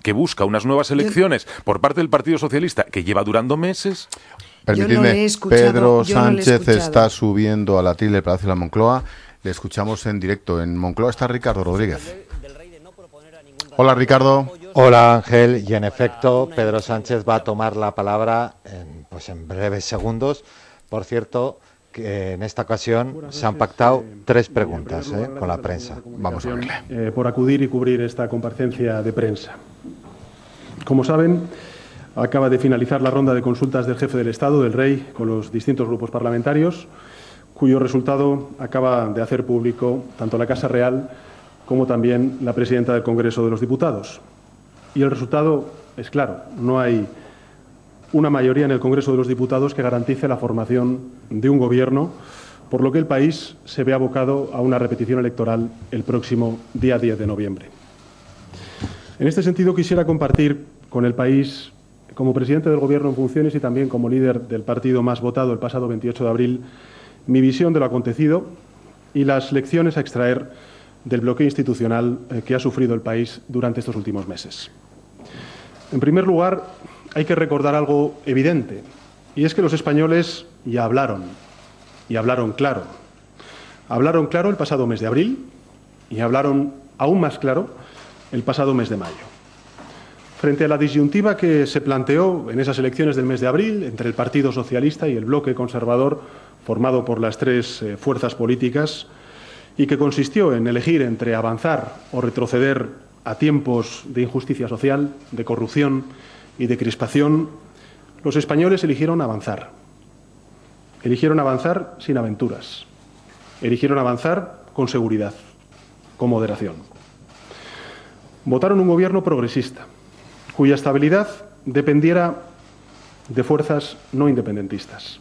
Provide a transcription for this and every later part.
que busca unas nuevas elecciones por parte del Partido Socialista, que lleva durando meses. Permitidme, Pedro Sánchez está subiendo al atril del Palacio de la Moncloa. Le escuchamos en directo. En Moncloa está Ricardo Rodríguez. Hola, Ricardo. Hola, Ángel. Y en efecto, Pedro Sánchez va a tomar la palabra en breves segundos. Por cierto, que en esta ocasión se han pactado 3 preguntas con la prensa. Vamos a verle. Por acudir y cubrir esta comparecencia de prensa. Como saben, acaba de finalizar la ronda de consultas del jefe del Estado, del Rey, con los distintos grupos parlamentarios, cuyo resultado acaba de hacer público tanto la Casa Real como también la presidenta del Congreso de los Diputados. Y el resultado es claro, no hay una mayoría en el Congreso de los Diputados que garantice la formación de un gobierno, por lo que el país se ve abocado a una repetición electoral el próximo día 10 de noviembre. En este sentido, quisiera compartir con el país, como presidente del Gobierno en funciones y también como líder del partido más votado el pasado 28 de abril, mi visión de lo acontecido y las lecciones a extraer del bloqueo institucional que ha sufrido el país durante estos últimos meses. En primer lugar, hay que recordar algo evidente, y es que los españoles ya hablaron, y hablaron claro. Hablaron claro el pasado mes de abril y hablaron aún más claro el pasado mes de mayo. Frente a la disyuntiva que se planteó en esas elecciones del mes de abril entre el Partido Socialista y el bloque conservador formado por las 3 fuerzas políticas y que consistió en elegir entre avanzar o retroceder a tiempos de injusticia social, de corrupción y de crispación, los españoles eligieron avanzar. Eligieron avanzar sin aventuras. Eligieron avanzar con seguridad, con moderación. Votaron un gobierno progresista, cuya estabilidad dependiera de fuerzas no independentistas.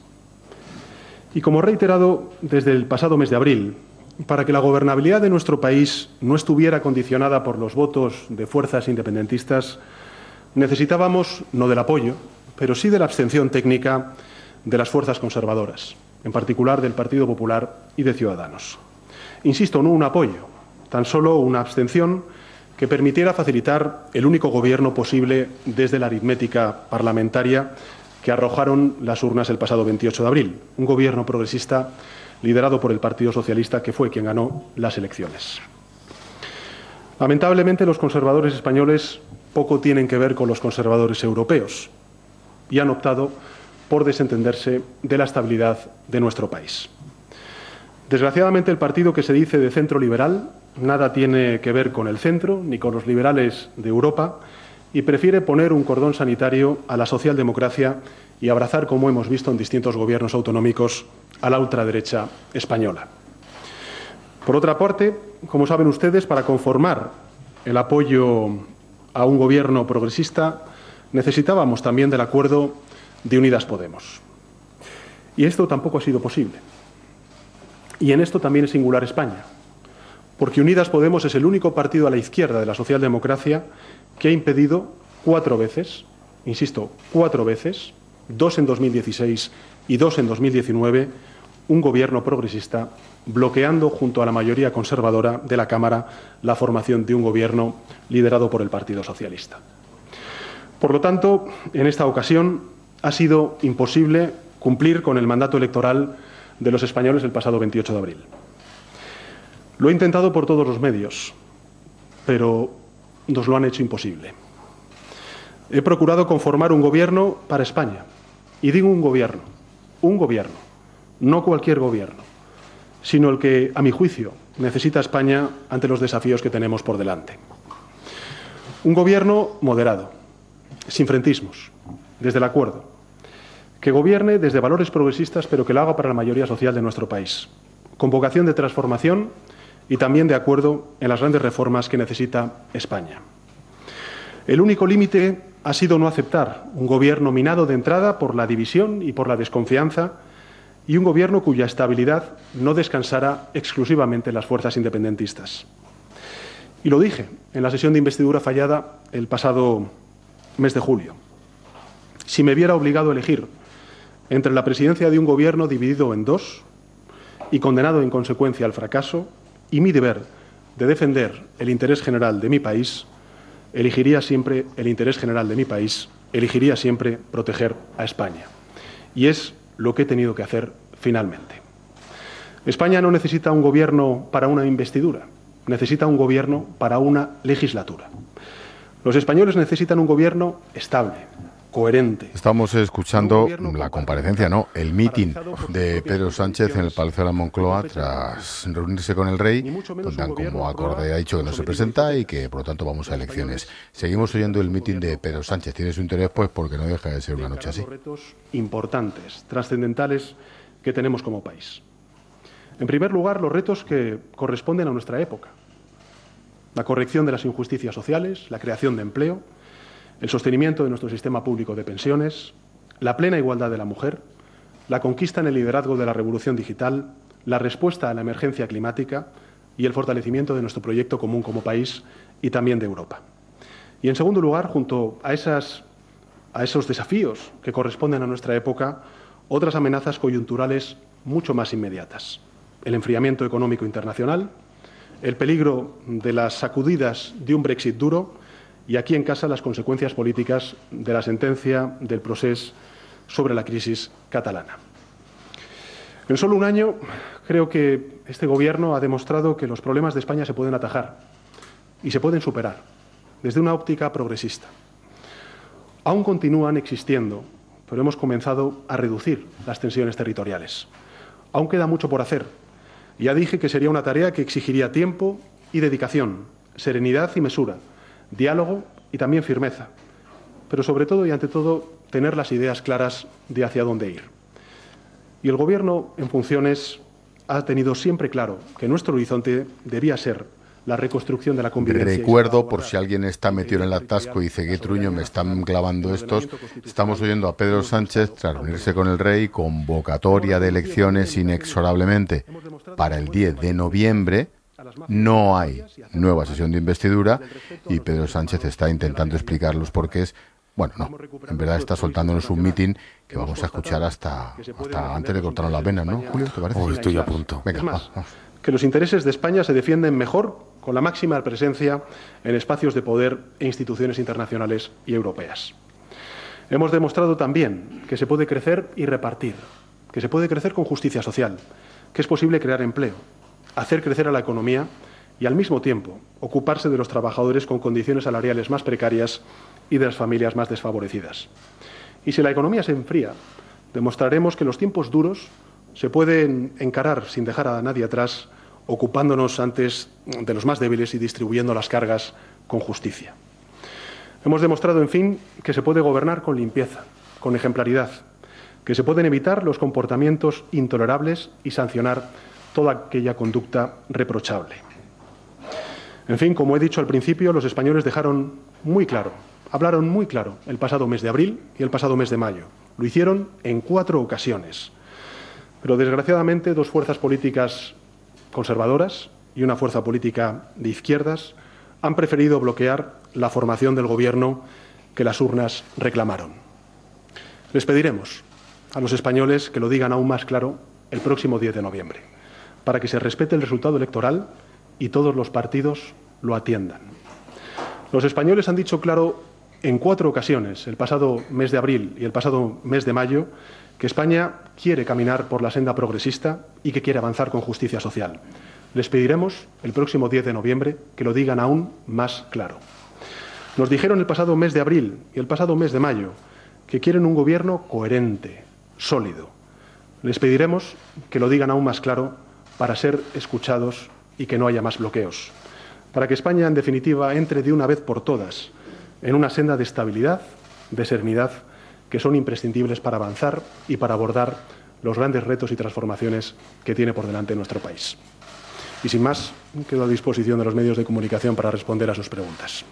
Y como reiterado desde el pasado mes de abril, para que la gobernabilidad de nuestro país no estuviera condicionada por los votos de fuerzas independentistas, necesitábamos no del apoyo, pero sí de la abstención técnica de las fuerzas conservadoras, en particular del Partido Popular y de Ciudadanos. Insisto, no un apoyo, tan solo una abstención que permitiera facilitar el único gobierno posible desde la aritmética parlamentaria que arrojaron las urnas el pasado 28 de abril, un gobierno progresista liderado por el Partido Socialista, que fue quien ganó las elecciones. Lamentablemente, los conservadores españoles poco tienen que ver con los conservadores europeos y han optado por desentenderse de la estabilidad de nuestro país. Desgraciadamente, el partido que se dice de centro liberal nada tiene que ver con el centro ni con los liberales de Europa y prefiere poner un cordón sanitario a la socialdemocracia y abrazar, como hemos visto en distintos gobiernos autonómicos, a la ultraderecha española. Por otra parte, como saben ustedes, para conformar el apoyo a un gobierno progresista necesitábamos también del acuerdo de Unidas Podemos. Y esto tampoco ha sido posible. Y en esto también es singular España, porque Unidas Podemos es el único partido a la izquierda de la socialdemocracia que ha impedido 4 veces, insisto, 4 veces, 2 en 2016 y 2 en 2019, un gobierno progresista, bloqueando junto a la mayoría conservadora de la Cámara la formación de un gobierno liderado por el Partido Socialista. Por lo tanto, en esta ocasión ha sido imposible cumplir con el mandato electoral de los españoles el pasado 28 de abril. Lo he intentado por todos los medios, pero nos lo han hecho imposible. He procurado conformar un gobierno para España. Y digo un gobierno, no cualquier gobierno, sino el que, a mi juicio, necesita España ante los desafíos que tenemos por delante. Un gobierno moderado, sin frentismos, desde el acuerdo, que gobierne desde valores progresistas, pero que lo haga para la mayoría social de nuestro país, con vocación de transformación y también de acuerdo en las grandes reformas que necesita España. El único límite ha sido no aceptar un gobierno minado de entrada por la división y por la desconfianza y un gobierno cuya estabilidad no descansara exclusivamente en las fuerzas independentistas. Y lo dije en la sesión de investidura fallada el pasado mes de julio. Si me viera obligado a elegir entre la presidencia de un gobierno dividido en 2 y condenado en consecuencia al fracaso y mi deber de defender el interés general de mi país, elegiría siempre el interés general de mi país, elegiría siempre proteger a España. Y es lo que he tenido que hacer finalmente. España no necesita un gobierno para una investidura, necesita un gobierno para una legislatura. Los españoles necesitan un gobierno estable, coherente. Estamos escuchando la comparecencia, ¿no? El mitin de Pedro Sánchez en el Palacio de la Moncloa tras reunirse con el rey, donde como acorde ha dicho que no se presenta y que por lo tanto vamos a elecciones. Seguimos oyendo el mitin de Pedro Sánchez. Tiene su interés pues porque no deja de ser una noche así. Retos importantes, trascendentales que tenemos como país. En primer lugar, los retos que corresponden a nuestra época. La corrección de las injusticias sociales, la creación de empleo, el sostenimiento de nuestro sistema público de pensiones, la plena igualdad de la mujer, la conquista en el liderazgo de la revolución digital, la respuesta a la emergencia climática y el fortalecimiento de nuestro proyecto común como país y también de Europa. Y en segundo lugar, junto a esos desafíos que corresponden a nuestra época, otras amenazas coyunturales mucho más inmediatas. El enfriamiento económico internacional, el peligro de las sacudidas de un Brexit duro y aquí en casa las consecuencias políticas de la sentencia del procés sobre la crisis catalana. En solo un año creo que este Gobierno ha demostrado que los problemas de España se pueden atajar y se pueden superar desde una óptica progresista. Aún continúan existiendo, pero hemos comenzado a reducir las tensiones territoriales. Aún queda mucho por hacer. Ya dije que sería una tarea que exigiría tiempo y dedicación, serenidad y mesura, diálogo y también firmeza, pero sobre todo y ante todo tener las ideas claras de hacia dónde ir. Y el Gobierno en funciones ha tenido siempre claro que nuestro horizonte debía ser la reconstrucción de la convivencia. Recuerdo, por si alguien está metido en el atasco y dice que truño me están clavando estos, estamos oyendo a Pedro Sánchez tras reunirse con el rey, convocatoria de elecciones inexorablemente para el 10 de noviembre. No hay nueva sesión de investidura y Pedro Sánchez está intentando explicar los porqués. Bueno, no, en verdad está soltándonos un mitin que vamos a escuchar hasta antes de cortarnos las venas, ¿no, Julio? ¿Te parece? Estoy a punto. Venga, vamos. Que los intereses de España se defienden mejor con la máxima presencia en espacios de poder e instituciones internacionales y europeas. Hemos demostrado también que se puede crecer y repartir, que se puede crecer con justicia social, que es posible crear empleo, hacer crecer a la economía y, al mismo tiempo, ocuparse de los trabajadores con condiciones salariales más precarias y de las familias más desfavorecidas. Y si la economía se enfría, demostraremos que los tiempos duros se pueden encarar sin dejar a nadie atrás, ocupándonos antes de los más débiles y distribuyendo las cargas con justicia. Hemos demostrado, en fin, que se puede gobernar con limpieza, con ejemplaridad, que se pueden evitar los comportamientos intolerables y sancionar toda aquella conducta reprochable. En fin, como he dicho al principio, los españoles hablaron muy claro el pasado mes de abril y el pasado mes de mayo. Lo hicieron en 4 ocasiones. Pero, desgraciadamente, 2 fuerzas políticas conservadoras y una fuerza política de izquierdas han preferido bloquear la formación del Gobierno que las urnas reclamaron. Les pediremos a los españoles que lo digan aún más claro el próximo 10 de noviembre, para que se respete el resultado electoral y todos los partidos lo atiendan. Los españoles han dicho claro en 4 ocasiones, el pasado mes de abril y el pasado mes de mayo, que España quiere caminar por la senda progresista y que quiere avanzar con justicia social. Les pediremos el próximo 10 de noviembre que lo digan aún más claro. Nos dijeron el pasado mes de abril y el pasado mes de mayo que quieren un gobierno coherente, sólido. Les pediremos que lo digan aún más claro para ser escuchados y que no haya más bloqueos. Para que España, en definitiva, entre de una vez por todas en una senda de estabilidad, de serenidad, que son imprescindibles para avanzar y para abordar los grandes retos y transformaciones que tiene por delante nuestro país. Y sin más, quedo a disposición de los medios de comunicación para responder a sus preguntas.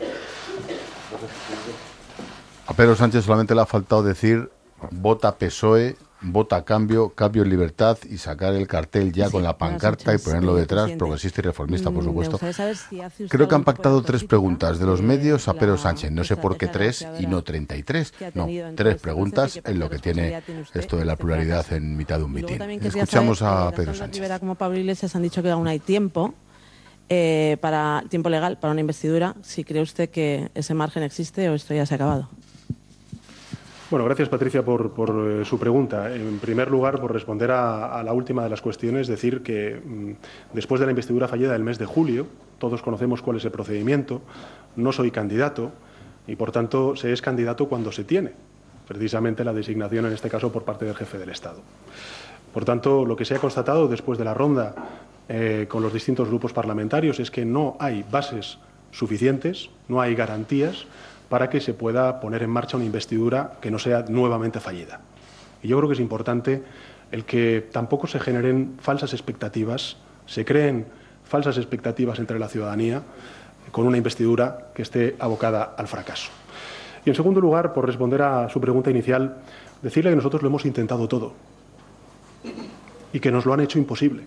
A Pedro Sánchez solamente le ha faltado decir vota PSOE, vota Cambio, Cambio en Libertad y sacar el cartel ya con la pancarta y ponerlo detrás, progresista y reformista, por supuesto. Creo que han pactado 3 preguntas de los medios a Pedro Sánchez. No sé por qué 3 y no 33. No, 3 preguntas en lo que tiene esto de la pluralidad en mitad de un mitin. Escuchamos a Pedro Sánchez. Como Pablo Iglesias han dicho que aún hay tiempo. para tiempo legal para una investidura, si cree usted que ese margen existe o esto ya se ha acabado. Bueno, gracias, Patricia, por su pregunta. En primer lugar, por responder a la última de las cuestiones, decir que después de la investidura fallida del mes de julio, todos conocemos cuál es el procedimiento, no soy candidato y, por tanto, se es candidato cuando se tiene precisamente la designación, en este caso, por parte del jefe del Estado. Por tanto, lo que se ha constatado después de la ronda con los distintos grupos parlamentarios es que no hay bases suficientes, no hay garantías para que se pueda poner en marcha una investidura que no sea nuevamente fallida. Y yo creo que es importante el que tampoco se generen falsas expectativas, se creen falsas expectativas entre la ciudadanía con una investidura que esté abocada al fracaso. Y en segundo lugar, por responder a su pregunta inicial, decirle que nosotros lo hemos intentado todo y que nos lo han hecho imposible.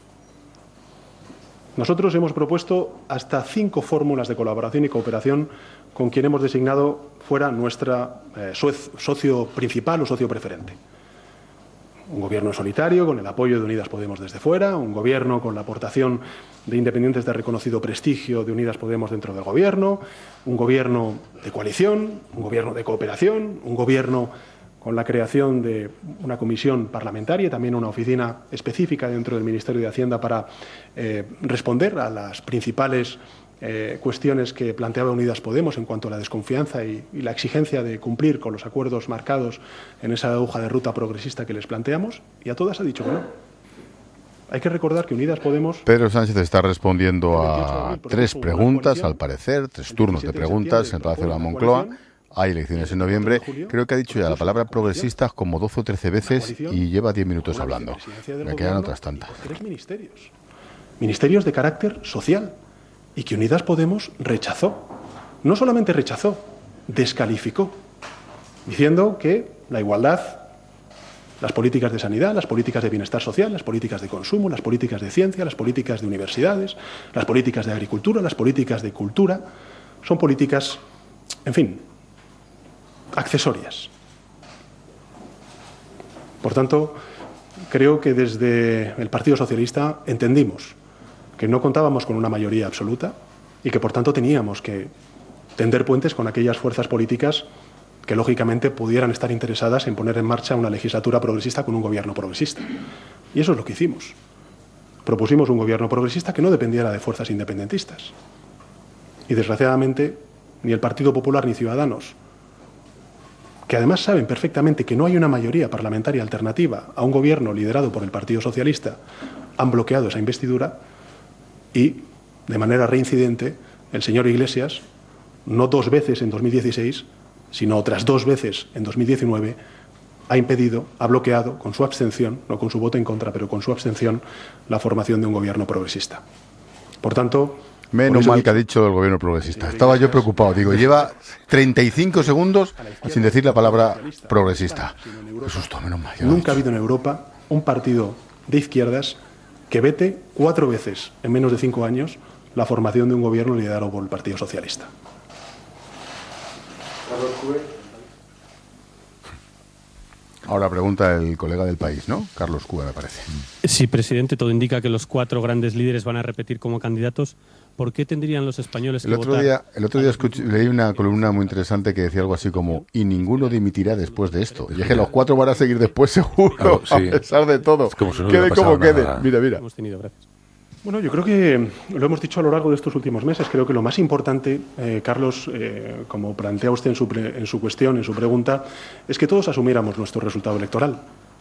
Nosotros hemos propuesto hasta 5 fórmulas de colaboración y cooperación con quien hemos designado fuera nuestra socio principal o socio preferente. Un gobierno solitario con el apoyo de Unidas Podemos desde fuera, un gobierno con la aportación de independientes de reconocido prestigio de Unidas Podemos dentro del gobierno, un gobierno de coalición, un gobierno de cooperación, un gobierno con la creación de una comisión parlamentaria, también una oficina específica dentro del Ministerio de Hacienda para responder a las principales cuestiones que planteaba Unidas Podemos en cuanto a la desconfianza y la exigencia de cumplir con los acuerdos marcados en esa hoja de ruta progresista que les planteamos, y a todas ha dicho que no. Hay que recordar que Unidas Podemos... Pedro Sánchez está respondiendo a 3 preguntas, al parecer, 3 turnos de preguntas en relación a la Moncloa. Hay elecciones en noviembre. Creo que ha dicho ya la palabra progresistas como 12 o 13 veces y lleva 10 minutos hablando. Me quedan otras tantas. 3 ministerios. Ministerios de carácter social. Y que Unidas Podemos rechazó. No solamente rechazó, descalificó. Diciendo que la igualdad, las políticas de sanidad, las políticas de bienestar social, las políticas de consumo, las políticas de ciencia, las políticas de universidades, las políticas de agricultura, las políticas de cultura, son políticas, en fin, accesorias. Por tanto, creo que desde el Partido Socialista entendimos que no contábamos con una mayoría absoluta y que, por tanto, teníamos que tender puentes con aquellas fuerzas políticas que, lógicamente, pudieran estar interesadas en poner en marcha una legislatura progresista con un gobierno progresista. Y eso es lo que hicimos. Propusimos un gobierno progresista que no dependiera de fuerzas independentistas. Y, desgraciadamente, ni el Partido Popular ni Ciudadanos, que además saben perfectamente que no hay una mayoría parlamentaria alternativa a un gobierno liderado por el Partido Socialista, han bloqueado esa investidura y, de manera reincidente, el señor Iglesias, no 2 veces en 2016, sino otras 2 veces en 2019, ha impedido, ha bloqueado, con su abstención, no con su voto en contra, pero con su abstención, la formación de un gobierno progresista. Por tanto... Menos mal que ha dicho el gobierno progresista. Estaba yo preocupado. Digo, lleva 35 segundos sin decir la palabra progresista. Qué susto, menos mal. Nunca ha habido en Europa un partido de izquierdas que vete 4 veces en menos de 5 años la formación de un gobierno liderado por el Partido Socialista. Ahora pregunta el colega del País, ¿no? Carlos Cúa, me parece. Sí, presidente, todo indica que los 4 grandes líderes van a repetir como candidatos. ¿Por qué tendrían los españoles que votar? El otro día leí una columna muy interesante que decía algo así como: y ninguno dimitirá después de esto. Y es que los 4 van a seguir después seguro, claro, sí. A pesar de todo. Es como si no quede como quede. Mira. Hemos tenido, gracias. Bueno, yo creo que lo hemos dicho a lo largo de estos últimos meses. Creo que lo más importante, Carlos, como plantea usted en su cuestión, en su pregunta, es que todos asumiéramos nuestro resultado electoral.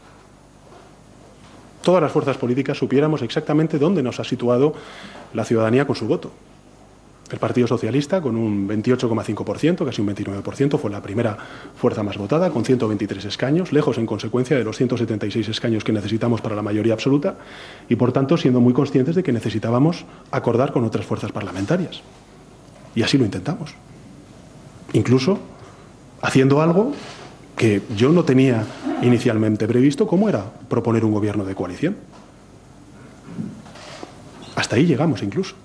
Todas las fuerzas políticas supiéramos exactamente dónde nos ha situado la ciudadanía con su voto. El Partido Socialista, con un 28,5%, casi un 29%, fue la primera fuerza más votada, con 123 escaños, lejos en consecuencia de los 176 escaños que necesitamos para la mayoría absoluta, y por tanto siendo muy conscientes de que necesitábamos acordar con otras fuerzas parlamentarias. Y así lo intentamos. Incluso haciendo algo que yo no tenía inicialmente previsto, como era proponer un gobierno de coalición. Hasta ahí llegamos incluso.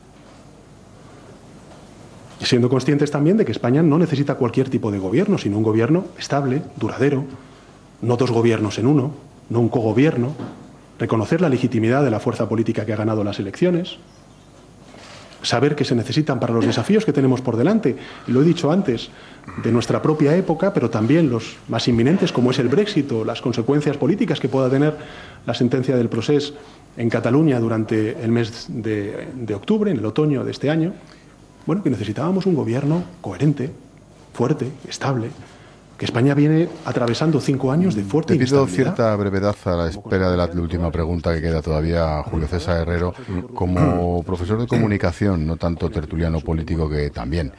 Siendo conscientes también de que España no necesita cualquier tipo de gobierno, sino un gobierno estable, duradero, no 2 gobiernos en uno, no un cogobierno, reconocer la legitimidad de la fuerza política que ha ganado las elecciones saber que se necesitan para los desafíos que tenemos por delante, y lo he dicho antes, de nuestra propia época, pero también los más inminentes, como es el Brexit o las consecuencias políticas que pueda tener la sentencia del procés en Cataluña durante el mes de octubre, en el otoño de este año. Bueno, que necesitábamos un gobierno coherente, fuerte, estable, que España viene atravesando 5 años de fuerte inestabilidad. Te pido cierta brevedad a la espera de la última pregunta que queda todavía, Julio César Herrero, como profesor de comunicación, no tanto tertuliano político que también.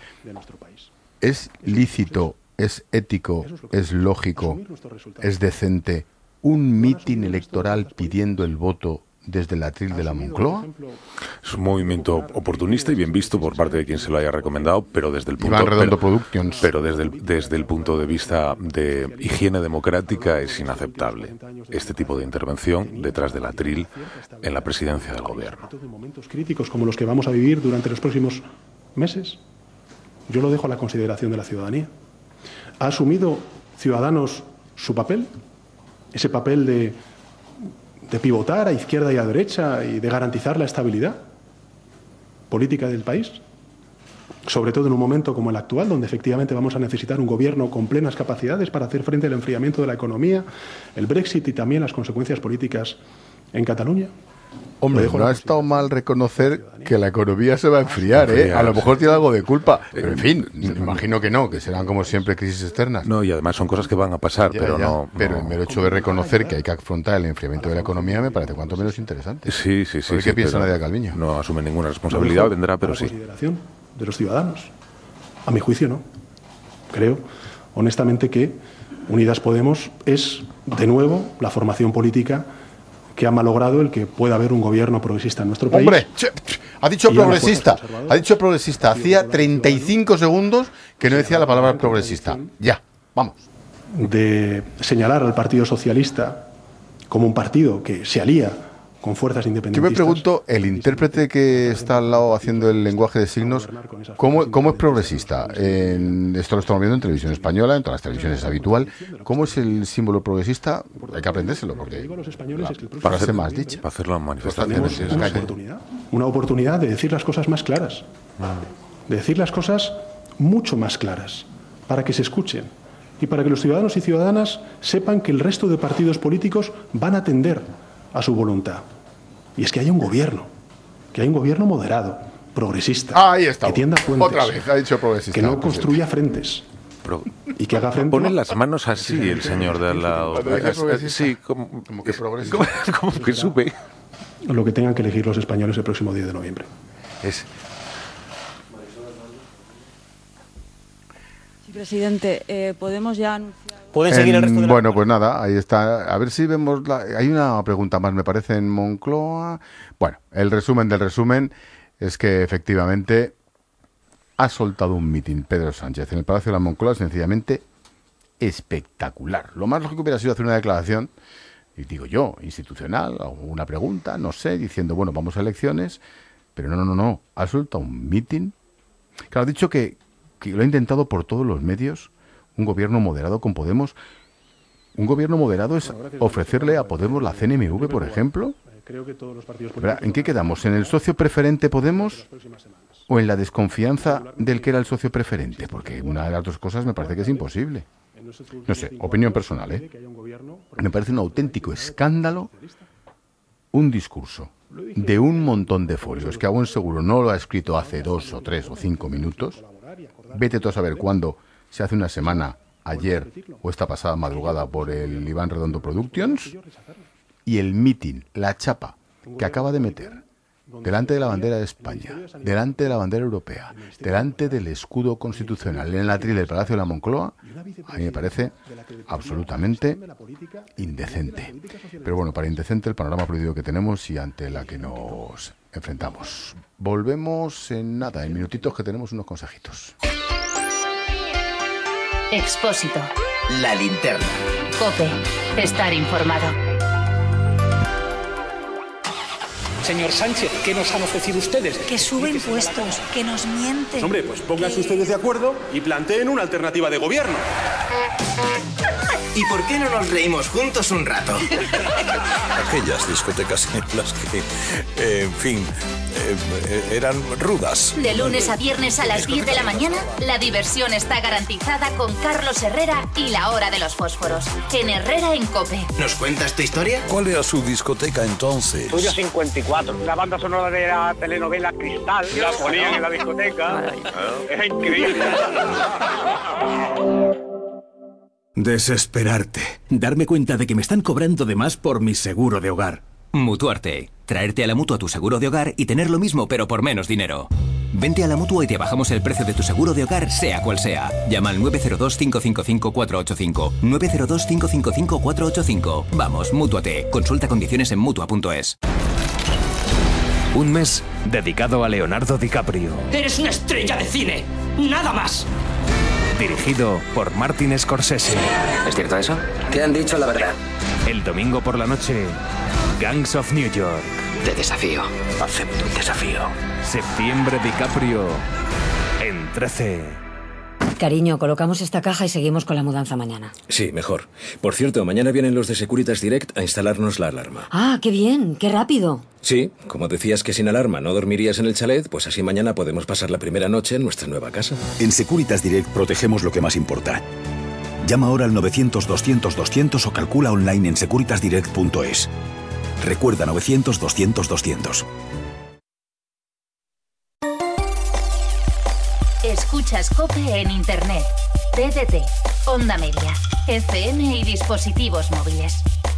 ¿Es lícito, es ético, es lógico, es decente un mitin electoral pidiendo el voto desde el atril de la Moncloa? Es un movimiento oportunista y bien visto por parte de quien se lo haya recomendado, pero desde el punto, desde el punto de vista de higiene democrática es inaceptable este tipo de intervención detrás del atril en la presidencia del gobierno. Momentos críticos como los que vamos a vivir durante los próximos meses, yo lo dejo a la consideración de la ciudadanía. ¿Ha asumido Ciudadanos su papel? Ese papel de pivotar a izquierda y a derecha y de garantizar la estabilidad política del país, sobre todo en un momento como el actual, donde efectivamente vamos a necesitar un gobierno con plenas capacidades para hacer frente al enfriamiento de la economía, el Brexit y también las consecuencias políticas en Cataluña. Hombre, no ha estado mal reconocer que la economía se va a enfriar, ¿eh? A lo mejor tiene algo de culpa, pero en fin, imagino que no, que serán como siempre crisis externas. No, y además son cosas que van a pasar, pero el mero hecho de reconocer que hay que afrontar el enfriamiento de la economía me parece cuanto menos interesante. Sí. ¿Qué piensa Nadia Calviño? No asume ninguna responsabilidad, vendrá, pero sí. Consideración de los ciudadanos. A mi juicio no. Creo, honestamente, que Unidas Podemos es, de nuevo, la formación política que ha malogrado el que pueda haber un gobierno progresista en nuestro país. ¡Hombre! Ha dicho progresista. Hacía 35 segundos que no decía la palabra progresista. Ya, vamos. De señalar al Partido Socialista como un partido que se alía con fuerzas independentistas. Yo me pregunto, el intérprete que está al lado haciendo el lenguaje de signos, ¿cómo es progresista? Esto lo estamos viendo en televisión española, en todas las televisiones es habitual. ¿Cómo es el símbolo progresista? Hay que aprendérselo, porque para ser más dicha. Para hacerlo en manifestaciones. Una oportunidad de decir las cosas más claras. De decir las cosas mucho más claras, para que se escuchen y para que los ciudadanos y ciudadanas sepan que el resto de partidos políticos van a atender a su voluntad. Y es que hay un gobierno moderado, progresista, ahí está, que tienda puentes, otra vez ha dicho progresista, que no construya frentes y que haga frente. Pone las manos así el señor de al lado. Sí, como que progresista. Como que supe. Lo que tengan que elegir los españoles el próximo 10 de noviembre. Sí, presidente, podemos ya anunciar. ¿Pueden seguir el resto de la... Bueno, pues nada, ahí está. A ver si vemos... Hay una pregunta más, me parece, en Moncloa. Bueno, el resumen del resumen es que efectivamente ha soltado un mitin Pedro Sánchez en el Palacio de la Moncloa, sencillamente espectacular. Lo más lógico hubiera sido hacer una declaración, y digo yo, institucional, o una pregunta, no sé, diciendo, bueno, vamos a elecciones, pero no. Ha soltado un mitin. Claro, ha dicho que lo ha intentado por todos los medios. Un gobierno moderado con Podemos. Un gobierno moderado es ofrecerle a Podemos la CNMV, por ejemplo. ¿En qué quedamos? ¿En el socio preferente Podemos o en la desconfianza del que era el socio preferente? Porque una de las dos cosas me parece que es imposible. No sé, opinión personal, ¿eh? Me parece un auténtico escándalo un discurso de un montón de folios que a buen seguro no lo ha escrito hace 2 o 3 o 5 minutos. Vete tú a saber cuándo. Se hace una semana, ayer o esta pasada madrugada por el Iván Redondo Productions, y el mitin, la chapa que acaba de meter delante de la bandera de España, delante de la bandera europea, delante del escudo constitucional, en el atril del Palacio de la Moncloa, a mí me parece absolutamente indecente. Pero bueno, para indecente el panorama político que tenemos y ante la que nos enfrentamos. Volvemos en nada, en minutitos, que tenemos unos consejitos. Expósito. La linterna. COPE. Estar informado. Señor Sánchez, ¿qué nos han ofrecido ustedes? Que sube impuestos, que nos mienten. Hombre, pues pónganse ustedes de acuerdo y planteen una alternativa de gobierno. ¿Y por qué no nos reímos juntos un rato? Aquellas discotecas en las que, en fin, eran rudas. De lunes a viernes a las 10 de la mañana, la diversión está garantizada con Carlos Herrera y la Hora de los Fósforos. En Herrera en COPE. ¿Nos cuentas tu historia? ¿Cuál era su discoteca entonces? Estudio 54. La banda sonora de la telenovela Cristal. La ponían en la discoteca. Es increíble. Desesperarte. Darme cuenta de que me están cobrando de más por mi seguro de hogar. Mutuarte. Traerte a la Mutua tu seguro de hogar y tener lo mismo pero por menos dinero. Vente a la Mutua y te bajamos el precio de tu seguro de hogar, sea cual sea. Llama al 902-555-485. 902-555-485. Vamos, Mútuate. Consulta condiciones en Mutua.es. Un mes dedicado a Leonardo DiCaprio. ¡Eres una estrella de cine! ¡Nada más! Dirigido por Martin Scorsese. ¿Es cierto eso? Te han dicho la verdad. El domingo por la noche, Gangs of New York. Te desafío. Acepto el desafío. Septiembre DiCaprio en 13. Cariño, colocamos esta caja y seguimos con la mudanza mañana. Sí, mejor. Por cierto, mañana vienen los de Securitas Direct a instalarnos la alarma. ¡Ah, qué bien! ¡Qué rápido! Sí, como decías que sin alarma no dormirías en el chalet, pues así mañana podemos pasar la primera noche en nuestra nueva casa. En Securitas Direct protegemos lo que más importa. Llama ahora al 900-200-200 o calcula online en securitasdirect.es. Recuerda 900-200-200. Escuchas COPE en Internet, TDT, Onda Media, FM y dispositivos móviles.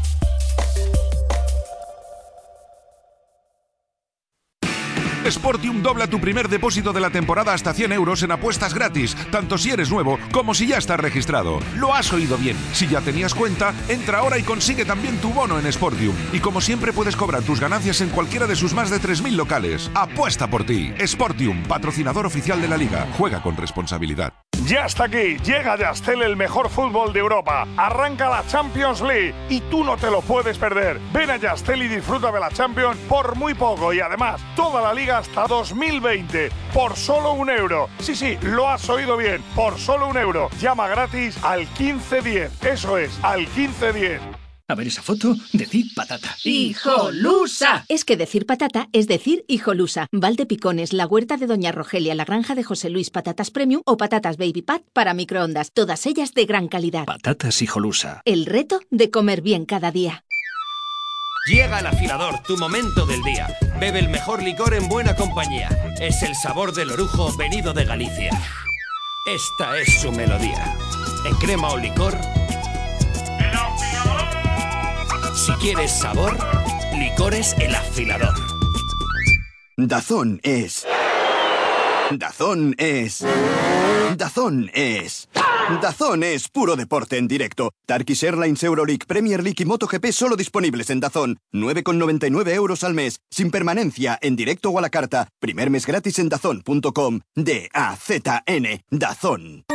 Sportium dobla tu primer depósito de la temporada hasta 100 euros en apuestas gratis, tanto si eres nuevo como si ya estás registrado. Lo has oído bien. Si ya tenías cuenta, entra ahora y consigue también tu bono en Sportium. Y como siempre puedes cobrar tus ganancias en cualquiera de sus más de 3.000 locales. Apuesta por ti. Sportium, patrocinador oficial de la Liga. Juega con responsabilidad. Ya está aquí, llega Yastel, el mejor fútbol de Europa. Arranca la Champions League y tú no te lo puedes perder. Ven a Yastel y disfruta de la Champions por muy poco y además toda la liga hasta 2020 por solo €1. Sí, lo has oído bien, por solo €1. Llama gratis al 1510, eso es, al 1510. A ver esa foto, decir patata. ¡Hijolusa! Es que decir patata es decir hijolusa. Valdepicones, la huerta de Doña Rogelia, la granja de José Luis, patatas premium o patatas baby pat para microondas. Todas ellas de gran calidad. Patatas hijolusa. El reto de comer bien cada día. Llega el afilador, tu momento del día. Bebe el mejor licor en buena compañía. Es el sabor del orujo venido de Galicia. Esta es su melodía. En crema o licor... Si quieres sabor, licores El Afilador. Dazón es... Dazón es... Dazón es... Dazón es puro deporte en directo. Turkish Airlines, Euroleague, Premier League y MotoGP solo disponibles en Dazón. 9,99 € al mes, sin permanencia, en directo o a la carta. Primer mes gratis en dazón.com. D-A-Z-N. Dazón.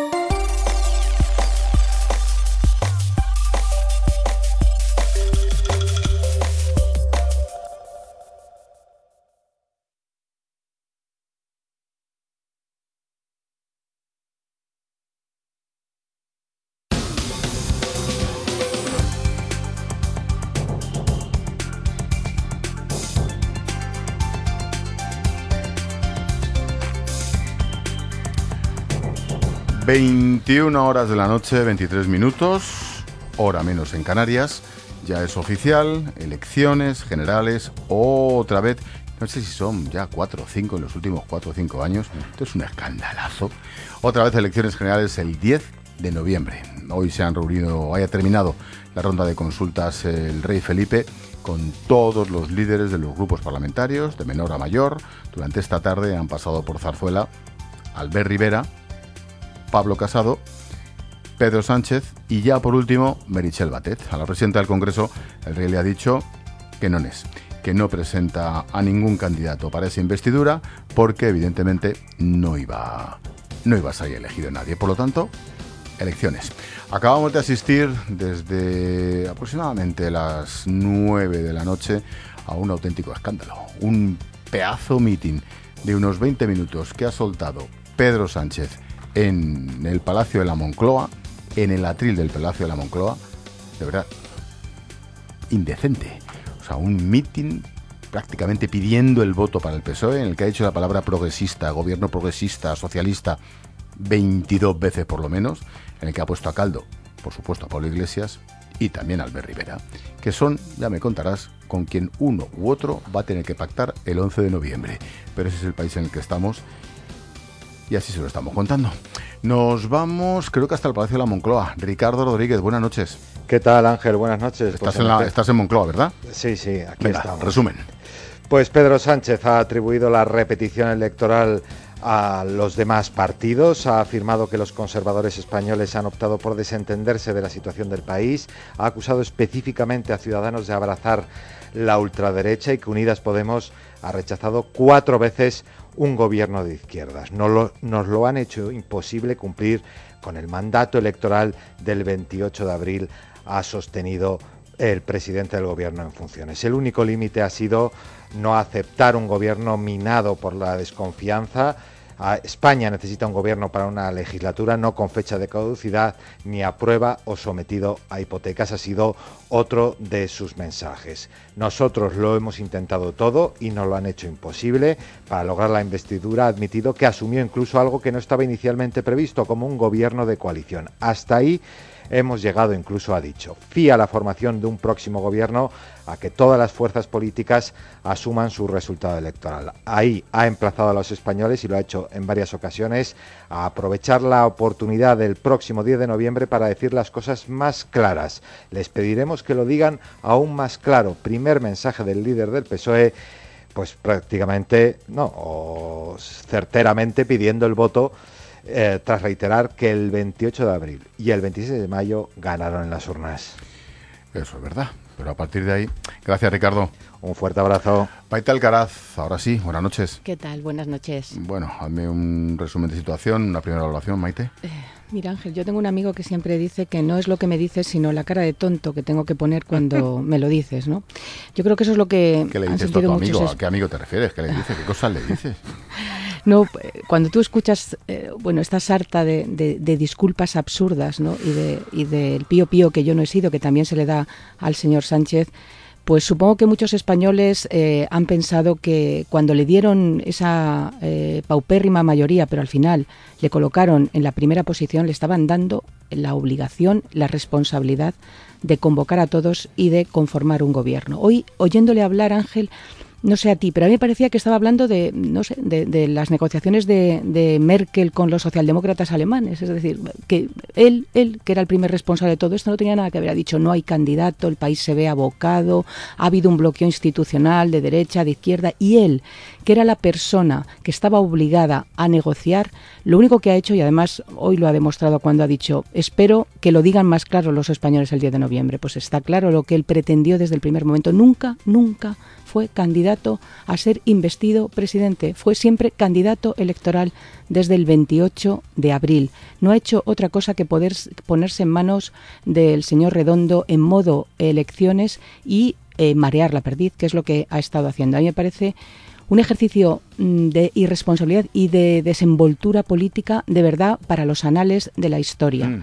...21 de la noche, 23 minutos... ...hora menos en Canarias... ...ya es oficial... ...elecciones generales... ...otra vez... ...no sé si son ya 4 o 5... ...en los últimos 4 o 5 años... ...esto es un escandalazo... ...otra vez elecciones generales el 10 de noviembre... ...hoy se han reunido... ...haya terminado la ronda de consultas... ...el rey Felipe... ...con todos los líderes de los grupos parlamentarios... ...de menor a mayor... ...durante esta tarde han pasado por Zarzuela... ...Albert Rivera... Pablo Casado, Pedro Sánchez y ya por último Meritxell Batet. A la presidenta del Congreso el rey le ha dicho que no presenta a ningún candidato para esa investidura porque evidentemente no iba a salir elegido nadie. Por lo tanto, elecciones. Acabamos de asistir desde aproximadamente las 9 de la noche a un auténtico escándalo. Un pedazo mitin de unos 20 minutos que ha soltado Pedro Sánchez en el Palacio de la Moncloa, en el atril del Palacio de la Moncloa, de verdad, indecente. O sea, un mitin prácticamente pidiendo el voto para el PSOE, en el que ha dicho la palabra progresista, gobierno progresista, socialista, 22 veces por lo menos, en el que ha puesto a caldo, por supuesto, a Pablo Iglesias y también a Albert Rivera, que son, ya me contarás, con quien uno u otro va a tener que pactar el 11 de noviembre. Pero ese es el país en el que estamos y así se lo estamos contando. Nos vamos, creo que hasta el Palacio de la Moncloa. Ricardo Rodríguez, buenas noches. ¿Qué tal, Ángel? Buenas noches. Estás en Moncloa, ¿verdad? Sí, aquí Venga, estamos. Resumen. Pues Pedro Sánchez ha atribuido la repetición electoral a los demás partidos, ha afirmado que los conservadores españoles han optado por desentenderse de la situación del país, ha acusado específicamente a Ciudadanos de abrazar la ultraderecha y que Unidas Podemos ha rechazado 4 veces un gobierno de izquierdas. Nos lo han hecho imposible cumplir con el mandato electoral del 28 de abril, ha sostenido el presidente del gobierno en funciones. El único límite ha sido no aceptar un gobierno minado por la desconfianza. España necesita un gobierno para una legislatura, no con fecha de caducidad, ni a prueba o sometido a hipotecas. Ha sido otro de sus mensajes. Nosotros lo hemos intentado todo y nos lo han hecho imposible. Para lograr la investidura ha admitido que asumió incluso algo que no estaba inicialmente previsto, como un gobierno de coalición. Hasta ahí hemos llegado, incluso ha dicho. Fía la formación de un próximo gobierno a que todas las fuerzas políticas asuman su resultado electoral. Ahí ha emplazado a los españoles, y lo ha hecho en varias ocasiones, a aprovechar la oportunidad del próximo 10 de noviembre para decir las cosas más claras. Les pediremos que lo digan aún más claro. Primer mensaje del líder del PSOE, pues prácticamente, o certeramente pidiendo el voto, tras reiterar que el 28 de abril y el 26 de mayo ganaron en las urnas. Eso es verdad, pero a partir de ahí... Gracias, Ricardo. Un fuerte abrazo. Maite Alcaraz, ahora sí, buenas noches. ¿Qué tal? Buenas noches. Bueno, hazme un resumen de situación, una primera evaluación, Maite. Mira, Ángel, yo tengo un amigo que siempre dice que no es lo que me dices, sino la cara de tonto que tengo que poner cuando me lo dices, ¿no? Yo creo que eso es lo que ¿Qué le dices tú a tu amigo? ¿A qué amigo te refieres? ¿Qué le dices? ¿Qué cosas le dices? No, cuando tú escuchas, esta sarta de disculpas absurdas, ¿no? Y del pío pío que yo no he sido, que también se le da al señor Sánchez, pues supongo que muchos españoles han pensado que cuando le dieron esa paupérrima mayoría, pero al final le colocaron en la primera posición, le estaban dando la obligación, la responsabilidad de convocar a todos y de conformar un gobierno. Hoy, oyéndole hablar, Ángel, no sé a ti, pero a mí me parecía que estaba hablando de las negociaciones de Merkel con los socialdemócratas alemanes. Es decir, que él, que era el primer responsable de todo esto, no tenía nada que ver. Ha dicho, no hay candidato, el país se ve abocado, ha habido un bloqueo institucional de derecha, de izquierda, y él, que era la persona que estaba obligada a negociar, lo único que ha hecho, y además hoy lo ha demostrado cuando ha dicho, espero que lo digan más claro los españoles el 10 de noviembre. Pues está claro lo que él pretendió desde el primer momento. Nunca fue candidato a ser investido presidente. Fue siempre candidato electoral desde el 28 de abril. No ha hecho otra cosa que poder ponerse en manos del señor Redondo en modo elecciones y marear la perdiz, que es lo que ha estado haciendo. A mí me parece un ejercicio de irresponsabilidad y de desenvoltura política de verdad para los anales de la historia.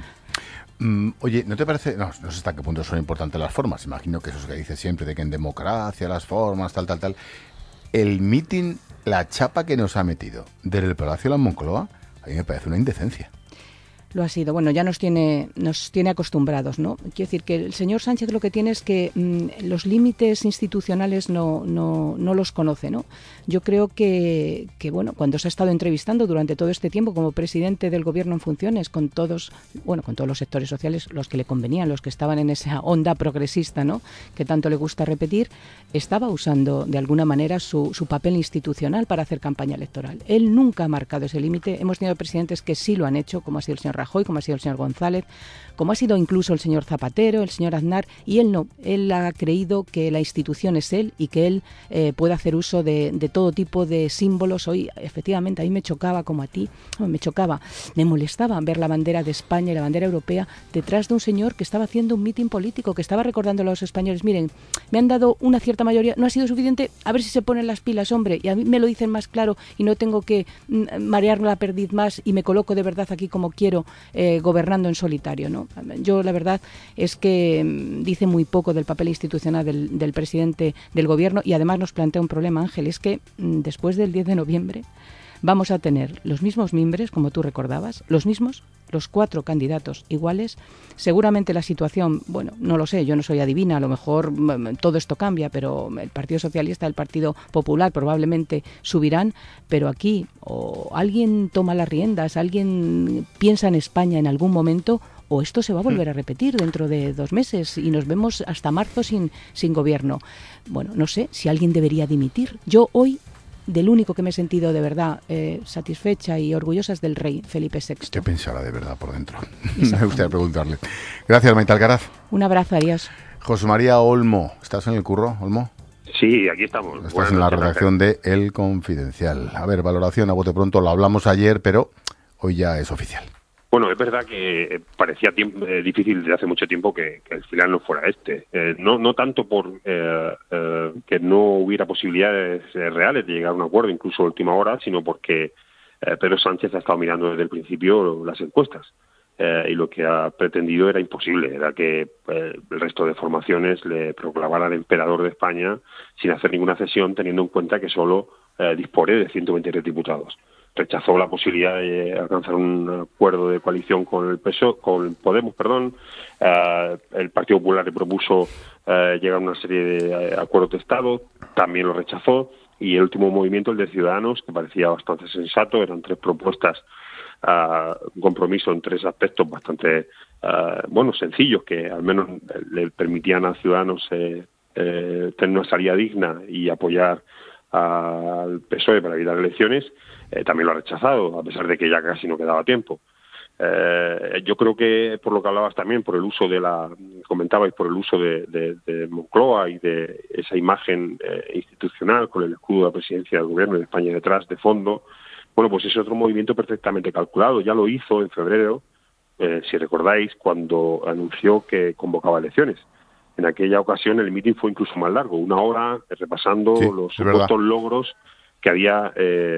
Oye, ¿no te parece? No sé hasta qué punto son importantes las formas. Imagino que eso es lo que dice siempre, de que en democracia las formas, tal. El mitin, la chapa que nos ha metido desde el Palacio de la Moncloa, a mí me parece una indecencia. Lo ha sido. Bueno, ya nos tiene acostumbrados, ¿no? Quiero decir que el señor Sánchez lo que tiene es que los límites institucionales no los conoce, ¿no? Yo creo que cuando se ha estado entrevistando durante todo este tiempo como presidente del gobierno en funciones con todos los sectores sociales, los que le convenían, los que estaban en esa onda progresista, ¿no? Que tanto le gusta repetir, estaba usando de alguna manera su papel institucional para hacer campaña electoral. Él nunca ha marcado ese límite. Hemos tenido presidentes que sí lo han hecho, como ha sido el señor Rajoy, como ha sido el señor González, como ha sido incluso el señor Zapatero, el señor Aznar, y él no. Él ha creído que la institución es él y que él puede hacer uso de todo tipo de símbolos. Hoy, efectivamente, a mí me chocaba, como a ti, me molestaba ver la bandera de España y la bandera europea detrás de un señor que estaba haciendo un mitin político, que estaba recordando a los españoles, miren, me han dado una cierta mayoría, no ha sido suficiente, a ver si se ponen las pilas, hombre, y a mí me lo dicen más claro y no tengo que marear la perdiz más y me coloco de verdad aquí como quiero gobernando en solitario, ¿no? Yo la verdad es que dice muy poco del papel institucional del presidente del gobierno, y además nos plantea un problema, Ángel, es que después del 10 de noviembre vamos a tener los mismos mimbres, como tú recordabas, los 4 candidatos iguales. Seguramente la situación, bueno, no lo sé, yo no soy adivina, a lo mejor todo esto cambia, pero el Partido Socialista, el Partido Popular probablemente subirán, pero aquí o alguien toma las riendas, alguien piensa en España en algún momento, o esto se va a volver a repetir dentro de 2 meses y nos vemos hasta marzo sin gobierno. Bueno, no sé si alguien debería dimitir. Yo hoy, del único que me he sentido de verdad satisfecha y orgullosa es del rey Felipe VI. ¿Qué pensará de verdad por dentro? Me gustaría preguntarle. Gracias, Maite Alcaraz. Un abrazo, adiós. José María Olmo, ¿estás en el curro, Olmo? Sí, aquí estamos. Estás en la redacción de El Confidencial. A ver, valoración a bote pronto, lo hablamos ayer, pero hoy ya es oficial. Bueno, es verdad que parecía difícil desde hace mucho tiempo que el final no fuera este. No tanto por que no hubiera posibilidades reales de llegar a un acuerdo, incluso a última hora, sino porque Pedro Sánchez ha estado mirando desde el principio las encuestas. Y lo que ha pretendido era imposible, era que el resto de formaciones le proclamaran emperador de España sin hacer ninguna cesión, teniendo en cuenta que solo dispone de 123 diputados. Rechazó la posibilidad de alcanzar un acuerdo de coalición con el PSOE, con Podemos, el Partido Popular le propuso llegar a una serie de acuerdos de Estado, también lo rechazó, y el último movimiento, el de Ciudadanos, que parecía bastante sensato, eran 3 propuestas, un compromiso en 3 aspectos bastante sencillos, que al menos le permitían a Ciudadanos tener una salida digna y apoyar al PSOE para evitar elecciones. También lo ha rechazado, a pesar de que ya casi no quedaba tiempo. Yo creo que, por lo que hablabas también, por el uso comentabais, por el uso de Moncloa y de esa imagen institucional con el escudo de la presidencia del gobierno de España detrás, de fondo, bueno, pues es otro movimiento perfectamente calculado. Ya lo hizo en febrero, si recordáis, cuando anunció que convocaba elecciones. En aquella ocasión el mitin fue incluso más largo, 1 hora, repasando los supuestos logros que había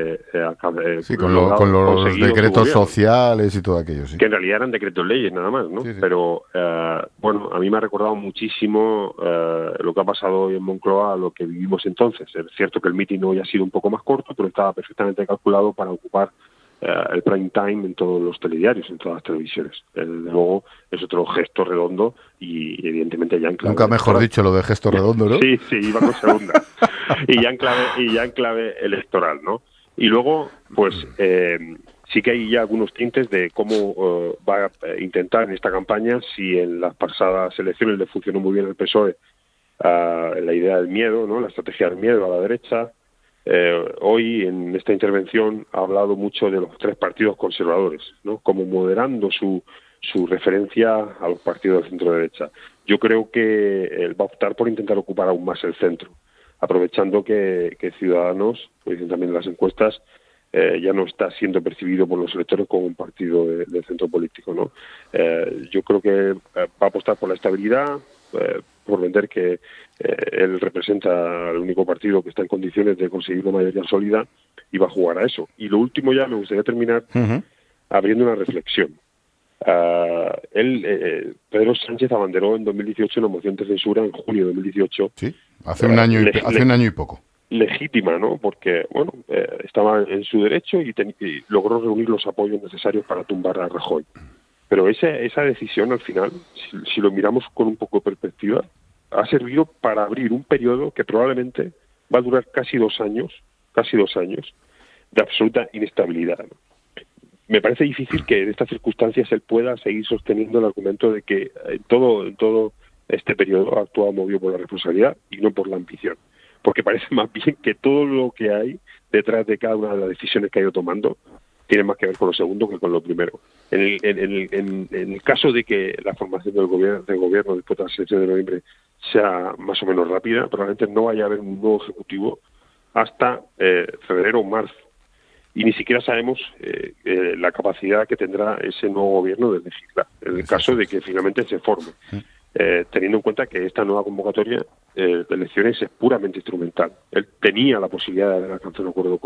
con los decretos sociales y todo aquello, sí. Que en realidad eran decretos leyes nada más, ¿no? Sí. Pero a mí me ha recordado muchísimo lo que ha pasado hoy en Moncloa a lo que vivimos entonces. Es cierto que el mitin hoy ha sido un poco más corto, pero estaba perfectamente calculado para ocupar el prime time en todos los telediarios, en todas las televisiones. Desde luego es otro gesto redondo y evidentemente ya en clave... Nunca mejor dicho lo de gesto redondo, ¿no? Sí, iba con segunda. y ya en clave electoral, ¿no? Y luego, pues, sí que hay ya algunos tintes de cómo va a intentar en esta campaña, si en las pasadas elecciones le funcionó muy bien el PSOE la idea del miedo, ¿no? La estrategia del miedo a la derecha. Hoy en esta intervención ha hablado mucho de los 3 partidos conservadores, ¿no? Como moderando su referencia a los partidos del centro derecha. Yo creo que él va a optar por intentar ocupar aún más el centro, aprovechando que Ciudadanos, lo dicen también las encuestas, ya no está siendo percibido por los electores como un partido del centro político, ¿no? Yo creo que va a apostar por la estabilidad, por vender que él representa el único partido que está en condiciones de conseguir una mayoría sólida, y va a jugar a eso. Y lo último, ya me gustaría terminar abriendo una reflexión. Pedro Sánchez abanderó en 2018 una moción de censura, en junio de 2018. Sí, hace un año y poco. Legítima, ¿no? Porque, estaba en su derecho y logró reunir los apoyos necesarios para tumbar a Rajoy. Pero esa decisión, al final, si lo miramos con un poco de perspectiva, ha servido para abrir un periodo que probablemente va a durar casi 2 años, de absoluta inestabilidad, ¿no? Me parece difícil que en estas circunstancias él pueda seguir sosteniendo el argumento de que en todo este periodo ha actuado movido por la responsabilidad y no por la ambición. Porque parece más bien que todo lo que hay detrás de cada una de las decisiones que ha ido tomando tiene más que ver con lo segundo que con lo primero. En el caso de que la formación del gobierno después de la elección de noviembre sea más o menos rápida, probablemente no vaya a haber un nuevo ejecutivo hasta febrero o marzo. Y ni siquiera sabemos la capacidad que tendrá ese nuevo gobierno de legislar, en el caso de que finalmente se forme. Teniendo en cuenta que esta nueva convocatoria de elecciones es puramente instrumental. Él tenía la posibilidad de alcanzar un acuerdo con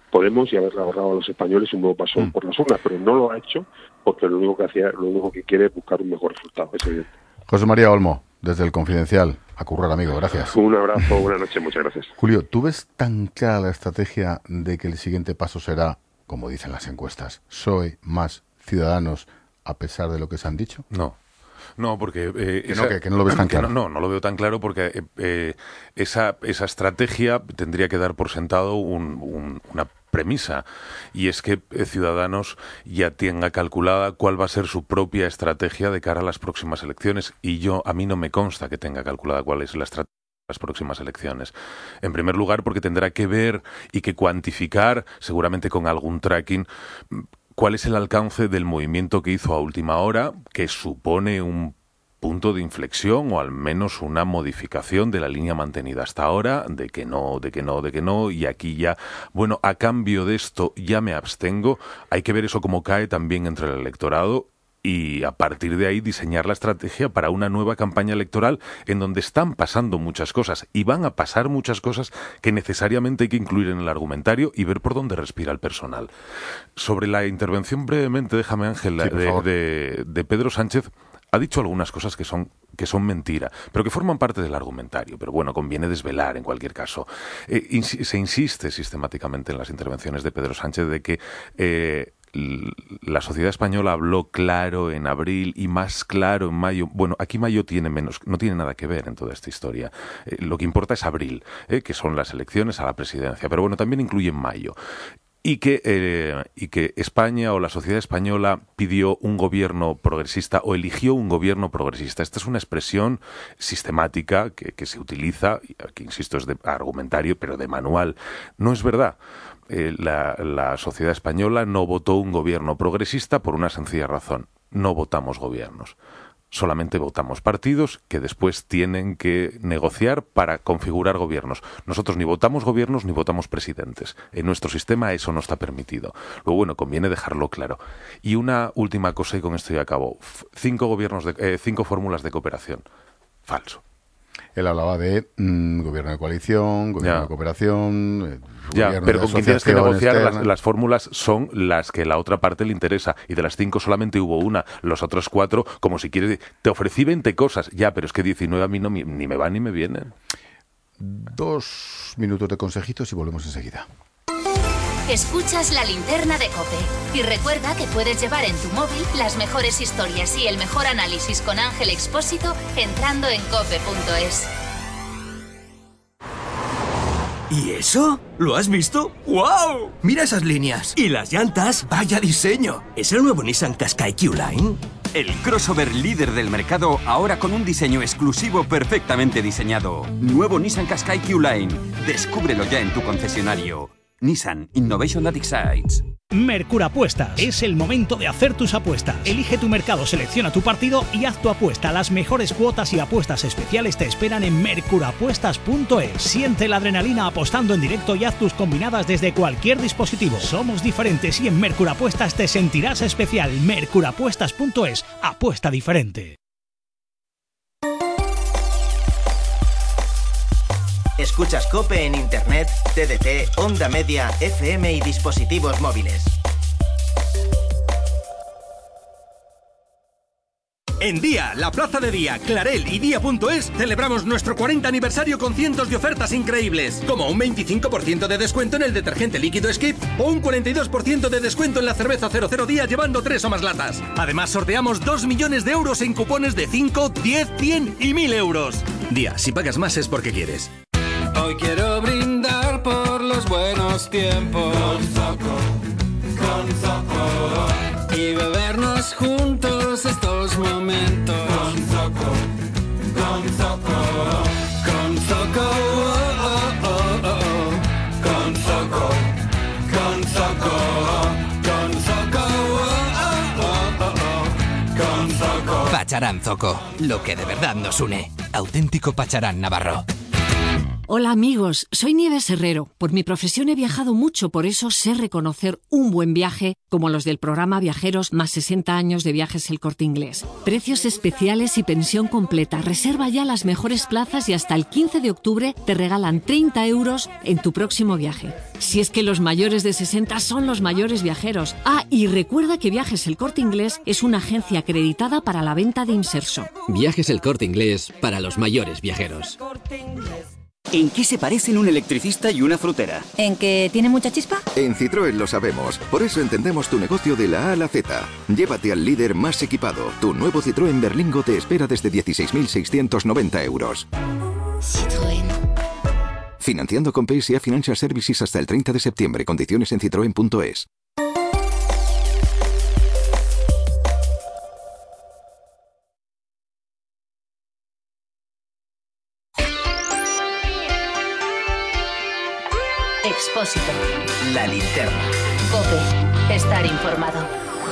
Podemos y haberle ahorrado a los españoles un nuevo paso por las urnas, pero no lo ha hecho porque lo único que quiere es buscar un mejor resultado, es evidente. José María Olmo, desde El Confidencial, a currar, amigo, gracias. Un abrazo, buenas noches, muchas gracias. Julio, ¿tú ves tan clara la estrategia de que el siguiente paso será, como dicen las encuestas, PSOE más Ciudadanos, a pesar de lo que se han dicho? No, porque... que no lo ves tan claro. No lo veo tan claro porque esa estrategia tendría que dar por sentado una premisa, y es que Ciudadanos ya tenga calculada cuál va a ser su propia estrategia de cara a las próximas elecciones, y a mí no me consta que tenga calculada cuál es la estrategia de las próximas elecciones. En primer lugar, porque tendrá que ver y que cuantificar, seguramente con algún tracking, cuál es el alcance del movimiento que hizo a última hora, que supone un punto de inflexión o al menos una modificación de la línea mantenida hasta ahora, de que no, y aquí ya, bueno, a cambio de esto ya me abstengo. Hay que ver eso cómo cae también entre el electorado y a partir de ahí diseñar la estrategia para una nueva campaña electoral en donde están pasando muchas cosas y van a pasar muchas cosas que necesariamente hay que incluir en el argumentario y ver por dónde respira el personal. Sobre la intervención brevemente, déjame, Ángel, de Pedro Sánchez. Ha dicho algunas cosas que son mentira, pero que forman parte del argumentario. Pero bueno, conviene desvelar en cualquier caso. Se insiste sistemáticamente en las intervenciones de Pedro Sánchez de que la sociedad española habló claro en abril y más claro en mayo. Bueno, aquí mayo no tiene nada que ver en toda esta historia. Lo que importa es abril, que son las elecciones a la presidencia. Pero bueno, también incluye mayo. Y que España o la sociedad española pidió un gobierno progresista o eligió un gobierno progresista. Esta es una expresión sistemática que se utiliza, que insisto es de argumentario, pero de manual. No es verdad. La sociedad española no votó un gobierno progresista por una sencilla razón. No votamos gobiernos. Solamente votamos partidos que después tienen que negociar para configurar gobiernos. Nosotros ni votamos gobiernos ni votamos presidentes. En nuestro sistema eso no está permitido. Luego, bueno, conviene dejarlo claro. Y una última cosa, y con esto ya acabo. 5 fórmulas de cooperación. Falso. Él hablaba de gobierno de coalición, gobierno de cooperación... pero con quien tienes que negociar las fórmulas son las que la otra parte le interesa. Y de las 5 solamente hubo una. Los otros 4, como si quieres... Te ofrecí 20 cosas. Ya, pero es que 19 a mí no, ni me van ni me vienen. 2 minutos de consejitos y volvemos enseguida. Escuchas la linterna de COPE. Y recuerda que puedes llevar en tu móvil las mejores historias y el mejor análisis con Ángel Expósito entrando en cope.es. ¿Y eso? ¿Lo has visto? ¡Wow! Mira esas líneas. ¿Y las llantas? ¡Vaya diseño! ¿Es el nuevo Nissan Qashqai Q-Line? El crossover líder del mercado, ahora con un diseño exclusivo perfectamente diseñado. Nuevo Nissan Qashqai Q-Line. Descúbrelo ya en tu concesionario. Nissan Innovation That Excites. Mercurapuestas. Es el momento de hacer tus apuestas. Elige tu mercado, selecciona tu partido y haz tu apuesta. Las mejores cuotas y apuestas especiales te esperan en mercurapuestas.es. Siente la adrenalina apostando en directo y haz tus combinadas desde cualquier dispositivo. Somos diferentes y en Mercurapuestas te sentirás especial. Mercurapuestas.es. Apuesta diferente. Escuchas COPE en Internet, TDT, Onda Media, FM y dispositivos móviles. En Día, la Plaza de Día, Clarel y Día.es celebramos nuestro 40 aniversario con cientos de ofertas increíbles, como un 25% de descuento en el detergente líquido Skip o un 42% de descuento en la cerveza 00 Día llevando 3 o más latas. Además, sorteamos 2 millones de euros en cupones de 5, 10, 100 y 1000 euros. Día, si pagas más es porque quieres. Hoy quiero brindar por los buenos tiempos con Zoco y bebernos juntos estos momentos con Zoco con Zoco con Zoco con Zoco. Pacharán Zoco, lo que de verdad nos une. Auténtico Pacharán navarro. Hola amigos, soy Nieves Herrero. Por mi profesión he viajado mucho, por eso sé reconocer un buen viaje como los del programa Viajeros más 60 años de Viajes El Corte Inglés. Precios especiales y pensión completa. Reserva ya las mejores plazas y hasta el 15 de octubre te regalan 30 euros en tu próximo viaje. Si es que los mayores de 60 son los mayores viajeros. Ah, y recuerda que Viajes El Corte Inglés es una agencia acreditada para la venta de inserso. Viajes El Corte Inglés para los mayores viajeros. ¿En qué se parecen un electricista y una frutera? ¿En que tiene mucha chispa? En Citroën lo sabemos, por eso entendemos tu negocio de la A a la Z. Llévate al líder más equipado. Tu nuevo Citroën Berlingo te espera desde 16.690 euros. Citroën. Financiando con PSA Financial Services hasta el 30 de septiembre. Condiciones en citroen.es. Expósito. La linterna. COPE. Estar informado.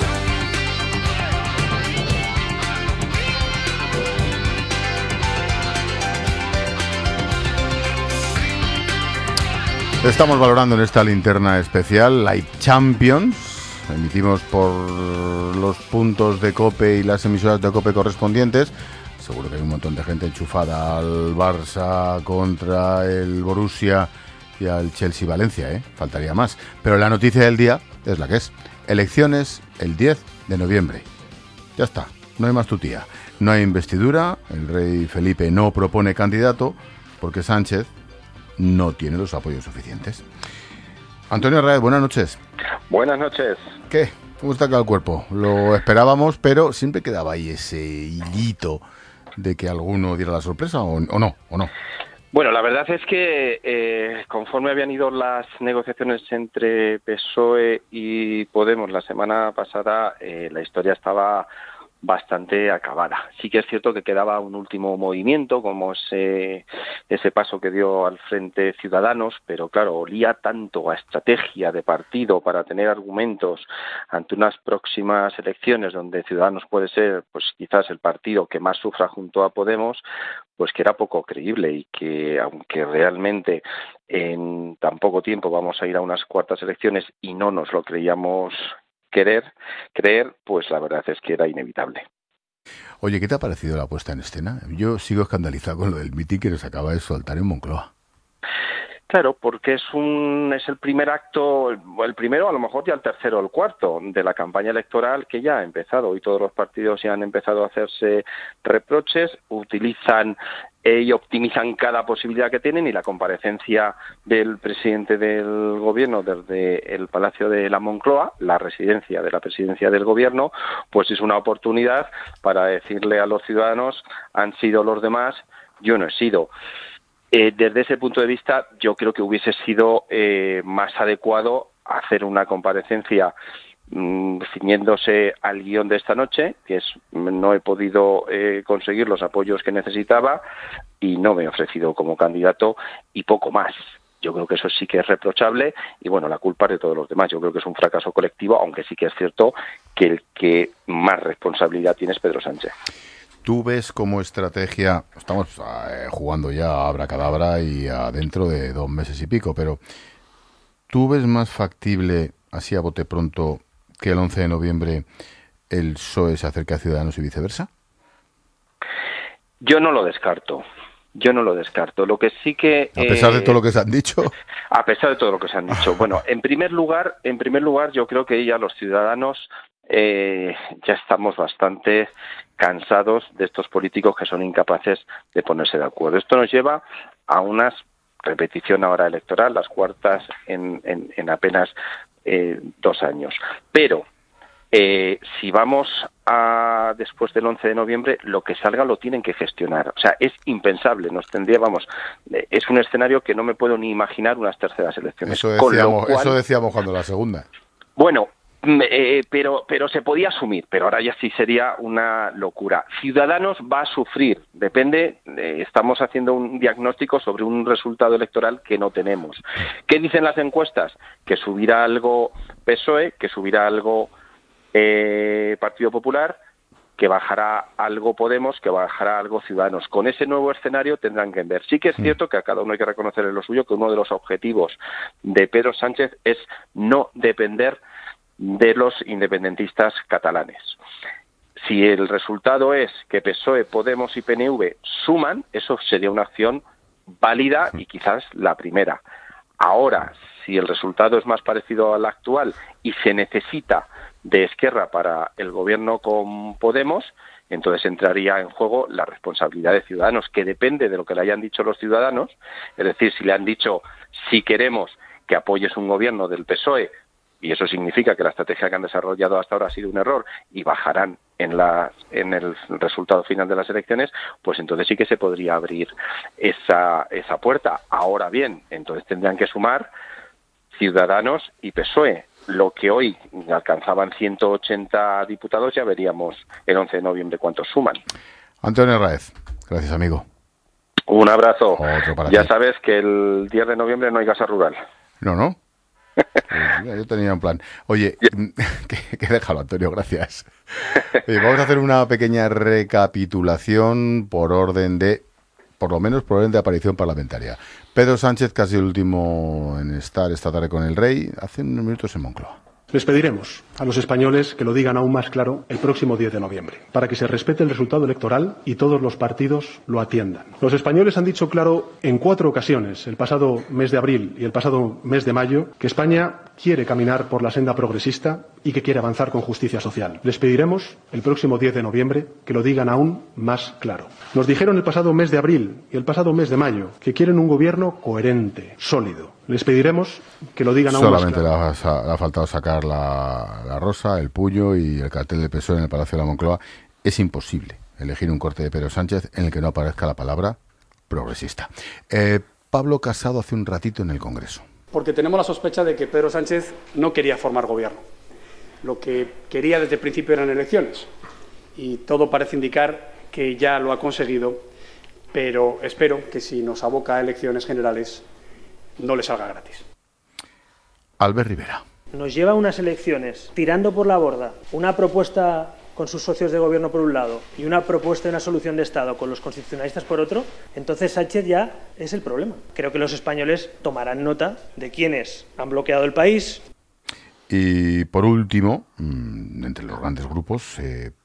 Estamos valorando en esta linterna especial la Champions. Emitimos por los puntos de COPE y las emisoras de COPE correspondientes. Seguro que hay un montón de gente enchufada al Barça contra el Borussia y al Chelsea-Valencia, faltaría más. Pero la noticia del día es la que es. Elecciones el 10 de noviembre. Ya está, no hay más tutía. No hay investidura, el rey Felipe no propone candidato porque Sánchez no tiene los apoyos suficientes. Antonio Arraez, buenas noches. Buenas noches. ¿Qué? ¿Cómo está acá el cuerpo? Lo esperábamos, pero siempre quedaba ahí ese hilito de que alguno diera la sorpresa o no. Bueno, la verdad es que conforme habían ido las negociaciones entre PSOE y Podemos la semana pasada, la historia estaba bastante acabada. Sí que es cierto que quedaba un último movimiento, como ese paso que dio al frente Ciudadanos, pero claro, olía tanto a estrategia de partido para tener argumentos ante unas próximas elecciones donde Ciudadanos puede ser, pues quizás el partido que más sufra junto a Podemos, pues que era poco creíble y que aunque realmente en tan poco tiempo vamos a ir a unas cuartas elecciones y no nos lo creíamos creer, pues la verdad es que era inevitable. Oye, ¿qué te ha parecido la puesta en escena? Yo sigo escandalizado con lo del mitin que nos acaba de soltar en Moncloa. Claro, porque es el primer acto, el primero, a lo mejor ya el tercero o el cuarto de la campaña electoral que ya ha empezado y todos los partidos ya han empezado a hacerse reproches, utilizan y optimizan cada posibilidad que tienen y la comparecencia del presidente del gobierno desde el Palacio de la Moncloa, la residencia de la presidencia del gobierno, pues es una oportunidad para decirle a los ciudadanos, han sido los demás, yo no he sido. Desde ese punto de vista, yo creo que hubiese sido más adecuado hacer una comparecencia ciñéndose al guión de esta noche, que es no he podido conseguir los apoyos que necesitaba y no me he ofrecido como candidato y poco más. Yo creo que eso sí que es reprochable y bueno, la culpa es de todos los demás. Yo creo que es un fracaso colectivo, aunque sí que es cierto que el que más responsabilidad tiene es Pedro Sánchez. ¿Tú ves como estrategia, estamos jugando ya a abracadabra y dentro de 2 meses y pico, pero ¿tú ves más factible, así a bote pronto, que el 11 de noviembre el PSOE se acerque a Ciudadanos y viceversa? Yo no lo descarto. Lo que sí que... A pesar de todo lo que se han dicho. A pesar de todo lo que se han dicho. Bueno, en primer lugar, yo creo que ya los ciudadanos ya estamos bastante cansados de estos políticos que son incapaces de ponerse de acuerdo. Esto nos lleva a una repetición ahora electoral, las cuartas en apenas 2 años. Pero si vamos a después del 11 de noviembre, lo que salga lo tienen que gestionar. O sea, es impensable. Es un escenario que no me puedo ni imaginar unas terceras elecciones. Eso decíamos cuando la segunda. Bueno, pero se podía asumir, pero ahora ya sí sería una locura. Ciudadanos va a sufrir, estamos haciendo un diagnóstico sobre un resultado electoral que no tenemos. ¿Qué dicen las encuestas? Que subirá algo PSOE, que subirá algo Partido Popular, que bajará algo Podemos, que bajará algo Ciudadanos. Con ese nuevo escenario tendrán que ver. Sí que es cierto que a cada uno hay que reconocerle lo suyo, que uno de los objetivos de Pedro Sánchez es no depender de los independentistas catalanes. Si el resultado es que PSOE, Podemos y PNV suman, eso sería una acción válida y quizás la primera. Ahora, si el resultado es más parecido al actual y se necesita de Esquerra para el gobierno con Podemos, entonces entraría en juego la responsabilidad de Ciudadanos, que depende de lo que le hayan dicho los ciudadanos. Es decir, si le han dicho, si queremos que apoyes un gobierno del PSOE, y eso significa que la estrategia que han desarrollado hasta ahora ha sido un error y bajarán en el resultado final de las elecciones, pues entonces sí que se podría abrir esa puerta. Ahora bien, entonces tendrían que sumar Ciudadanos y PSOE. Lo que hoy alcanzaban 180 diputados, ya veríamos el 11 de noviembre cuántos suman. Antonio Raez, gracias, amigo. Un abrazo. Otro para ya ti. sabes que el 10 de noviembre no hay casa rural. No. Yo tenía un plan. Oye, que déjalo, Antonio, gracias. Vamos a hacer una pequeña recapitulación por lo menos por orden de aparición parlamentaria. Pedro Sánchez, casi el último en estar esta tarde con el rey, hace unos minutos en Moncloa. Les pediremos a los españoles que lo digan aún más claro el próximo 10 de noviembre, para que se respete el resultado electoral y todos los partidos lo atiendan. Los españoles han dicho claro en 4 ocasiones, el pasado mes de abril y el pasado mes de mayo, que España quiere caminar por la senda progresista y que quiere avanzar con justicia social. Les pediremos el próximo 10 de noviembre que lo digan aún más claro. Nos dijeron el pasado mes de abril y el pasado mes de mayo que quieren un gobierno coherente, sólido. Les pediremos que lo digan aún más claro. Solamente le ha faltado sacar la rosa, el puño y el cartel de PSOE en el Palacio de la Moncloa. Es imposible elegir un corte de Pedro Sánchez en el que no aparezca la palabra progresista. Pablo Casado hace un ratito en el Congreso. Porque tenemos la sospecha de que Pedro Sánchez no quería formar gobierno. Lo que quería desde el principio eran elecciones. Y todo parece indicar que ya lo ha conseguido, pero espero que si nos aboca a elecciones generales no le salga gratis. Albert Rivera. Nos lleva a unas elecciones tirando por la borda una propuesta con sus socios de gobierno por un lado y una propuesta de una solución de Estado con los constitucionalistas por otro, entonces Sánchez ya es el problema. Creo que los españoles tomarán nota de quiénes han bloqueado el país. Y por último, entre los grandes grupos,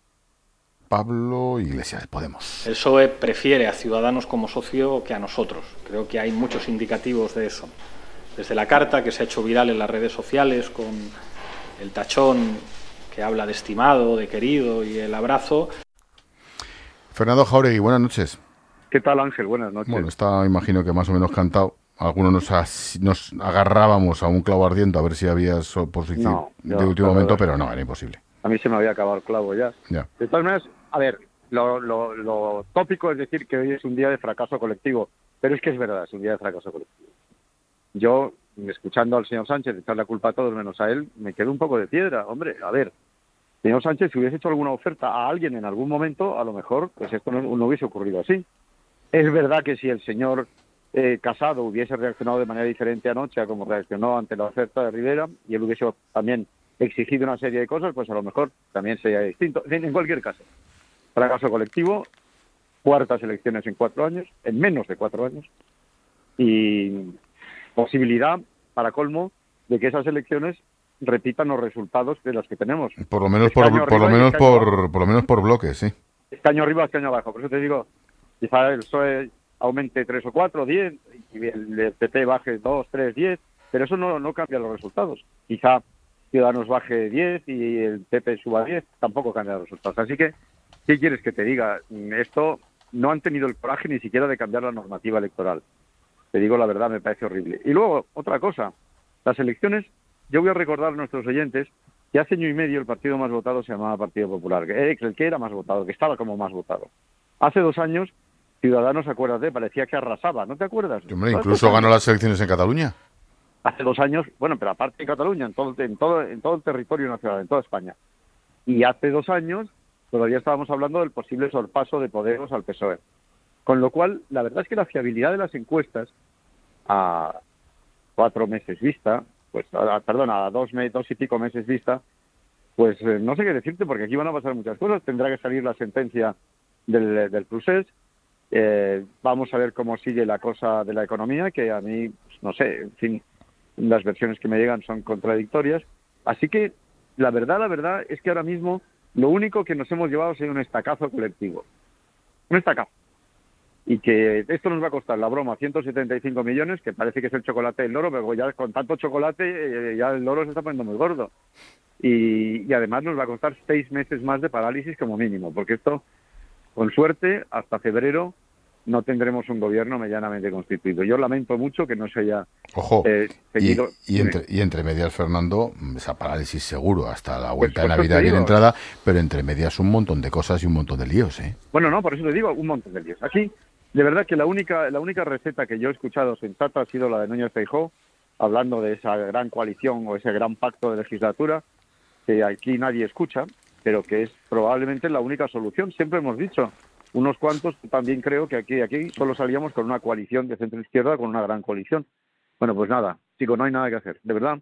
Pablo Iglesias, Podemos. El PSOE prefiere a Ciudadanos como socio que a nosotros. Creo que hay muchos indicativos de eso. Desde la carta que se ha hecho viral en las redes sociales con el tachón que habla de estimado, de querido y el abrazo. Fernando Jáuregui, buenas noches. ¿Qué tal, Ángel? Buenas noches. Bueno, está, imagino que más o menos cantado. Algunos nos agarrábamos a un clavo ardiendo a ver si había oposición de último momento, pero no, era imposible. A mí se me había acabado el clavo ya. De todas maneras, a ver, lo tópico es decir que hoy es un día de fracaso colectivo, pero es que es verdad, es un día de fracaso colectivo. Yo, escuchando al señor Sánchez echar la culpa a todos menos a él, me quedo un poco de piedra. Hombre, a ver, señor Sánchez, si hubiese hecho alguna oferta a alguien en algún momento, a lo mejor pues esto no hubiese ocurrido así. Es verdad que si el señor Casado hubiese reaccionado de manera diferente anoche a como reaccionó ante la oferta de Rivera, y él hubiese también exigido una serie de cosas, pues a lo mejor también sería distinto. En cualquier caso, fracaso colectivo, cuartas elecciones en 4 años, en menos de 4 años, y posibilidad, para colmo, de que esas elecciones repitan los resultados de los que tenemos. Por lo menos por bloques, sí. Escaño arriba, escaño abajo. Por eso te digo, quizá el PSOE aumente 3 o 4, 10, y el PP baje 2, 3, 10, pero eso no cambia los resultados. Quizá Ciudadanos baje 10 y el PP suba 10, tampoco cambia los resultados. Así que, ¿qué quieres que te diga? Esto no han tenido el coraje ni siquiera de cambiar la normativa electoral. Te digo la verdad, me parece horrible. Y luego, otra cosa, las elecciones, yo voy a recordar a nuestros oyentes que hace año y medio el partido más votado se llamaba Partido Popular, el que era más votado, que estaba como más votado. Hace 2 años, Ciudadanos, acuérdate, parecía que arrasaba, ¿no te acuerdas? Hombre, incluso ganó las elecciones en Cataluña. Hace 2 años, bueno, pero aparte de Cataluña, en todo el territorio nacional, en toda España. Y hace 2 años todavía estábamos hablando del posible sorpaso de Podemos al PSOE. Con lo cual, la verdad es que la fiabilidad de las encuestas a 4 meses vista, pues, a 2 y pico meses vista, pues no sé qué decirte, porque aquí van a pasar muchas cosas. Tendrá que salir la sentencia del procés. Vamos a ver cómo sigue la cosa de la economía, que a mí, no sé, en fin, las versiones que me llegan son contradictorias. Así que la verdad es que ahora mismo lo único que nos hemos llevado es un estacazo colectivo. Un estacazo. Y que esto nos va a costar la broma 175 millones, que parece que es el chocolate del loro, pero ya con tanto chocolate ya el loro se está poniendo muy gordo. Y además nos va a costar 6 meses más de parálisis como mínimo, porque esto, con suerte, hasta febrero no tendremos un gobierno medianamente constituido. Yo lamento mucho que no se haya seguido... Y entre medias, Fernando, esa parálisis seguro, hasta la vuelta de Navidad bien entrada, pero entre medias un montón de cosas y un montón de líos, ¿eh? Bueno, no, por eso te digo, un montón de líos. Aquí, de verdad que la única receta que yo he escuchado sensata ha sido la de Núñez Feijóo, hablando de esa gran coalición o ese gran pacto de legislatura, que aquí nadie escucha, pero que es probablemente la única solución. Siempre hemos dicho, unos cuantos, también creo que aquí solo salíamos con una coalición de centro-izquierda, con una gran coalición. Bueno, pues nada, chico, no hay nada que hacer. De verdad,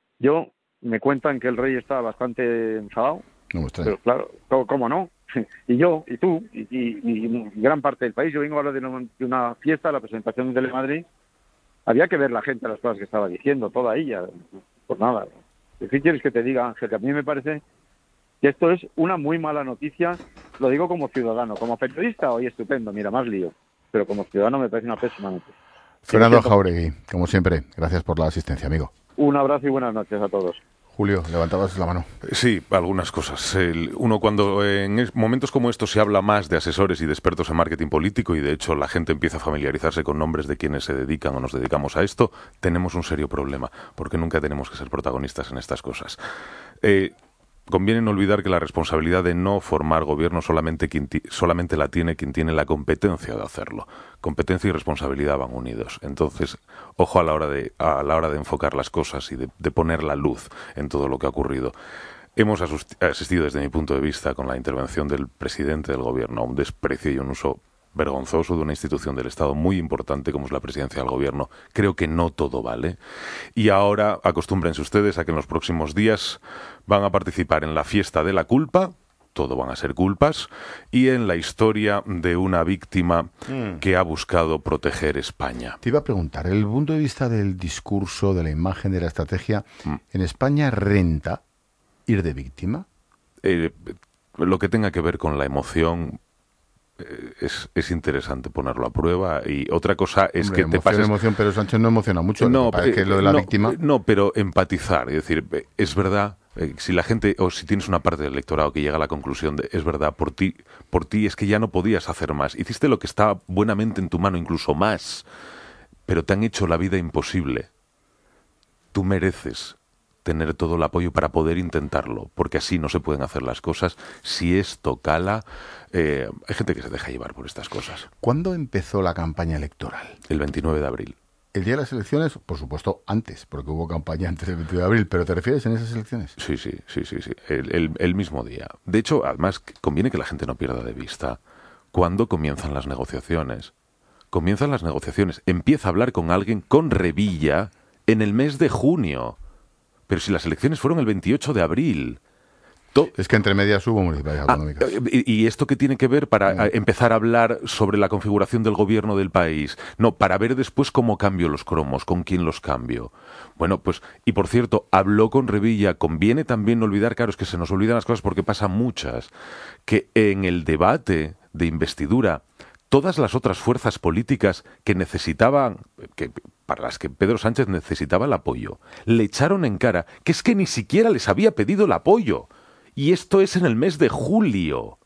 me cuentan que el rey está bastante enfadado, pero claro, ¿cómo no? Y yo, y tú, y gran parte del país. Yo vengo ahora de una fiesta, la presentación de Telemadrid. Había que ver la gente las cosas que estaba diciendo, toda ella, por nada. ¿Qué quieres que te diga, Ángel? Que a mí me parece que esto es una muy mala noticia. Lo digo como ciudadano. Como periodista, hoy estupendo, mira, más lío. Pero como ciudadano me parece una pésima noticia. Fernando Jáuregui, como siempre, gracias por la asistencia, amigo. Un abrazo y buenas noches a todos. Julio, levantabas la mano. Sí, algunas cosas. Uno, cuando en momentos como estos se habla más de asesores y de expertos en marketing político, y de hecho la gente empieza a familiarizarse con nombres de quienes se dedican o nos dedicamos a esto, tenemos un serio problema, porque nunca tenemos que ser protagonistas en estas cosas. Conviene no olvidar que la responsabilidad de no formar gobierno solamente la tiene quien tiene la competencia de hacerlo. Competencia y responsabilidad van unidos. Entonces, ojo a la hora de enfocar las cosas y de poner la luz en todo lo que ha ocurrido. Hemos asistido, desde mi punto de vista, con la intervención del presidente del gobierno, a un desprecio y un uso vergonzoso de una institución del Estado muy importante como es la presidencia del gobierno. Creo que no todo vale. Y ahora acostúmbrense ustedes a que en los próximos días van a participar en la fiesta de la culpa, todo van a ser culpas, y en la historia de una víctima que ha buscado proteger España. Te iba a preguntar, ¿el punto de vista del discurso, de la imagen, de la estrategia, en España renta ir de víctima? Lo que tenga que ver con la emoción es interesante ponerlo a prueba. Y otra cosa es que te pases... emoción, pero Sánchez no emociona mucho. No, que lo de la víctima... No, pero empatizar. Es decir, es verdad, si la gente, o si tienes una parte del electorado que llega a la conclusión de, es verdad, por ti es que ya no podías hacer más. Hiciste lo que estaba buenamente en tu mano, incluso más, pero te han hecho la vida imposible. Tú mereces tener todo el apoyo para poder intentarlo, porque así no se pueden hacer las cosas. Si esto cala, hay gente que se deja llevar por estas cosas. ¿Cuándo empezó la campaña electoral? El 29 de abril. El día de las elecciones, por supuesto, antes, porque hubo campaña antes del 29 de abril, ¿pero te refieres en esas elecciones? Sí. El mismo día. De hecho, además, conviene que la gente no pierda de vista cuándo comienzan las negociaciones. Comienzan las negociaciones. Empieza a hablar con alguien, con Revilla, en el mes de junio. Pero si las elecciones fueron el 28 de abril. Es que entre medias hubo municipales autonómicas. ¿Y esto qué tiene que ver para empezar a hablar sobre la configuración del gobierno del país? No, para ver después cómo cambio los cromos, con quién los cambio. Bueno, pues, y por cierto, habló con Revilla. Conviene también no olvidar, claro, es que se nos olvidan las cosas porque pasan muchas, que en el debate de investidura, todas las otras fuerzas políticas que necesitaban, para las que Pedro Sánchez necesitaba el apoyo, le echaron en cara que es que ni siquiera les había pedido el apoyo. Y esto es en el mes de julio.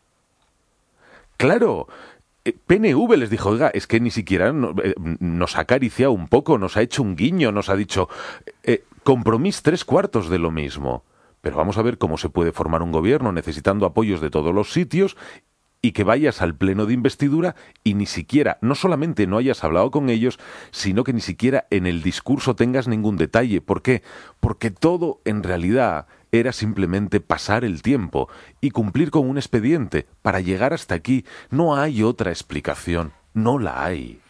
Claro, PNV les dijo, oiga, es que ni siquiera nos ha acariciado un poco, nos ha hecho un guiño, nos ha dicho, Compromís 3/4 de lo mismo. Pero vamos a ver cómo se puede formar un gobierno necesitando apoyos de todos los sitios y que vayas al pleno de investidura y ni siquiera, no solamente no hayas hablado con ellos, sino que ni siquiera en el discurso tengas ningún detalle. ¿Por qué? Porque todo, en realidad, era simplemente pasar el tiempo y cumplir con un expediente para llegar hasta aquí. No hay otra explicación, no la hay.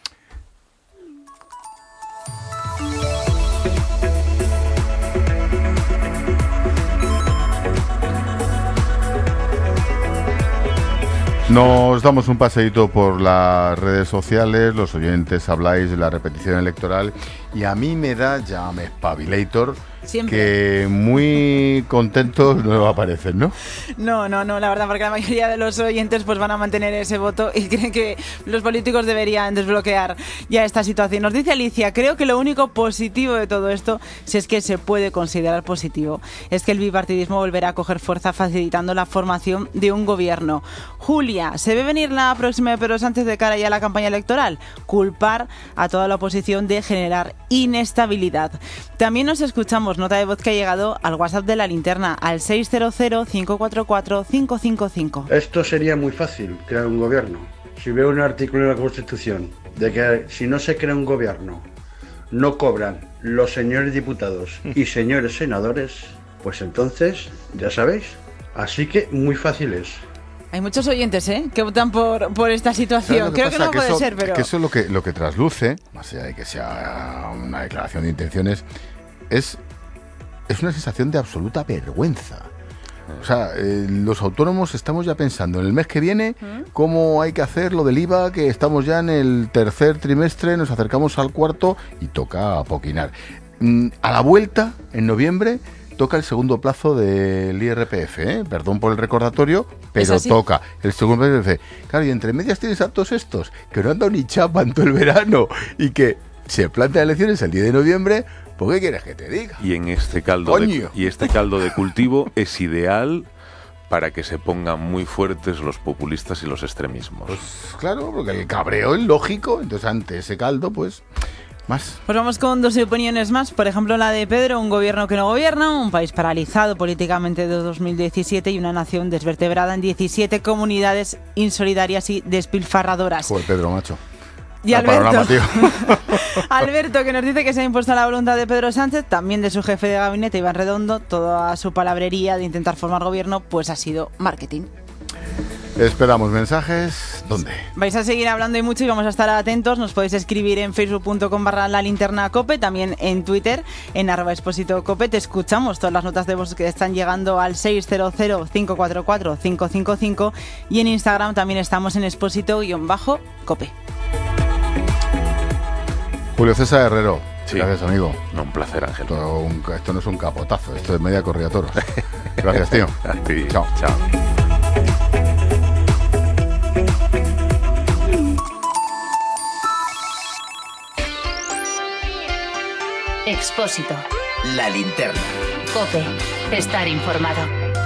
Nos damos un paseíto por las redes sociales, los oyentes habláis de la repetición electoral y a mí me da, ya me espabilator, siempre, que muy contentos no aparecen, ¿no? No, la verdad, porque la mayoría de los oyentes pues van a mantener ese voto y creen que los políticos deberían desbloquear ya esta situación. Nos dice Alicia, creo que lo único positivo de todo esto, si es que se puede considerar positivo, es que el bipartidismo volverá a coger fuerza facilitando la formación de un gobierno. Julia, ¿se ve venir la próxima de Pedro Sánchez de cara ya a la campaña electoral? Culpar a toda la oposición de generar inestabilidad. También nos escuchamos, nota de voz que ha llegado al WhatsApp de La Linterna, al 600-544-555. Esto sería muy fácil, crear un gobierno. Si veo un artículo en la Constitución de que si no se crea un gobierno, no cobran los señores diputados y señores senadores, pues entonces, ya sabéis. Así que muy fácil es. Hay muchos oyentes, que votan por esta situación. Creo que no puede ser, pero... Que eso es lo que trasluce, más allá de que sea una declaración de intenciones, es una sensación de absoluta vergüenza. O sea, los autónomos estamos ya pensando en el mes que viene cómo hay que hacer lo del IVA, que estamos ya en el tercer trimestre, nos acercamos al cuarto y toca apoquinar. A la vuelta, en noviembre, toca el segundo plazo del IRPF, perdón por el recordatorio, pero toca el segundo IRPF. Claro, y entre medias tienes a todos estos que no han dado ni chapa en todo el verano y que se plantean elecciones el 10 de noviembre, ¿por qué quieres que te diga? Y en este caldo de cultivo es ideal para que se pongan muy fuertes los populistas y los extremismos. Pues claro, porque el cabreo es lógico, entonces ante ese caldo, pues... más. Pues vamos con dos opiniones más. Por ejemplo, la de Pedro, un gobierno que no gobierna, un país paralizado políticamente de 2017 y una nación desvertebrada en 17 comunidades insolidarias y despilfarradoras. Joder, Pedro, macho. Y Alberto, Alberto, que nos dice que se ha impuesto la voluntad de Pedro Sánchez, también de su jefe de gabinete, Iván Redondo, toda su palabrería de intentar formar gobierno, pues ha sido marketing. Esperamos mensajes. ¿Dónde? Vais a seguir hablando y mucho y vamos a estar atentos. Nos podéis escribir en facebook.com/lalinternacope, también en Twitter, en @expositocope. Te escuchamos todas las notas de voz que están llegando al 600-544-555 y en Instagram también estamos en exposito_cope. Julio César Herrero. Sí. Gracias, amigo. No, un placer, Ángel. Esto no es un capotazo, esto es media corrida toros. Gracias, tío. A ti. Chao. Chao. Expósito. La Linterna. COPE. Estar informado.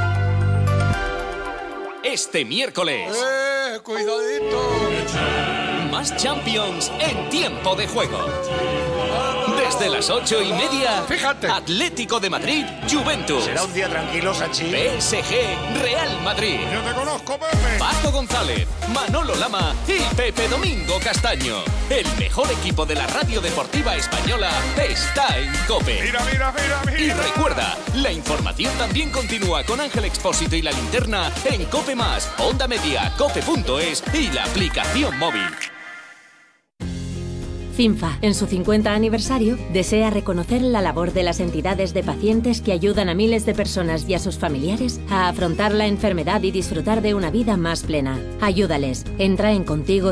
Este miércoles. ¡Cuidadito! Más Champions en tiempo de juego. Desde las 8:30, fíjate, Atlético de Madrid, Juventus. Será un día tranquilo, Sachi. PSG, Real Madrid. Yo te conozco, Pepe. Paco González, Manolo Lama y Pepe Domingo Castaño. El mejor equipo de la radio deportiva española está en COPE. Mira. Y recuerda, la información también continúa con Ángel Expósito y La Linterna en COPE+, Onda Media, cope.es y la aplicación móvil. CINFA, en su 50 aniversario, desea reconocer la labor de las entidades de pacientes que ayudan a miles de personas y a sus familiares a afrontar la enfermedad y disfrutar de una vida más plena. Ayúdales. Entra en contigo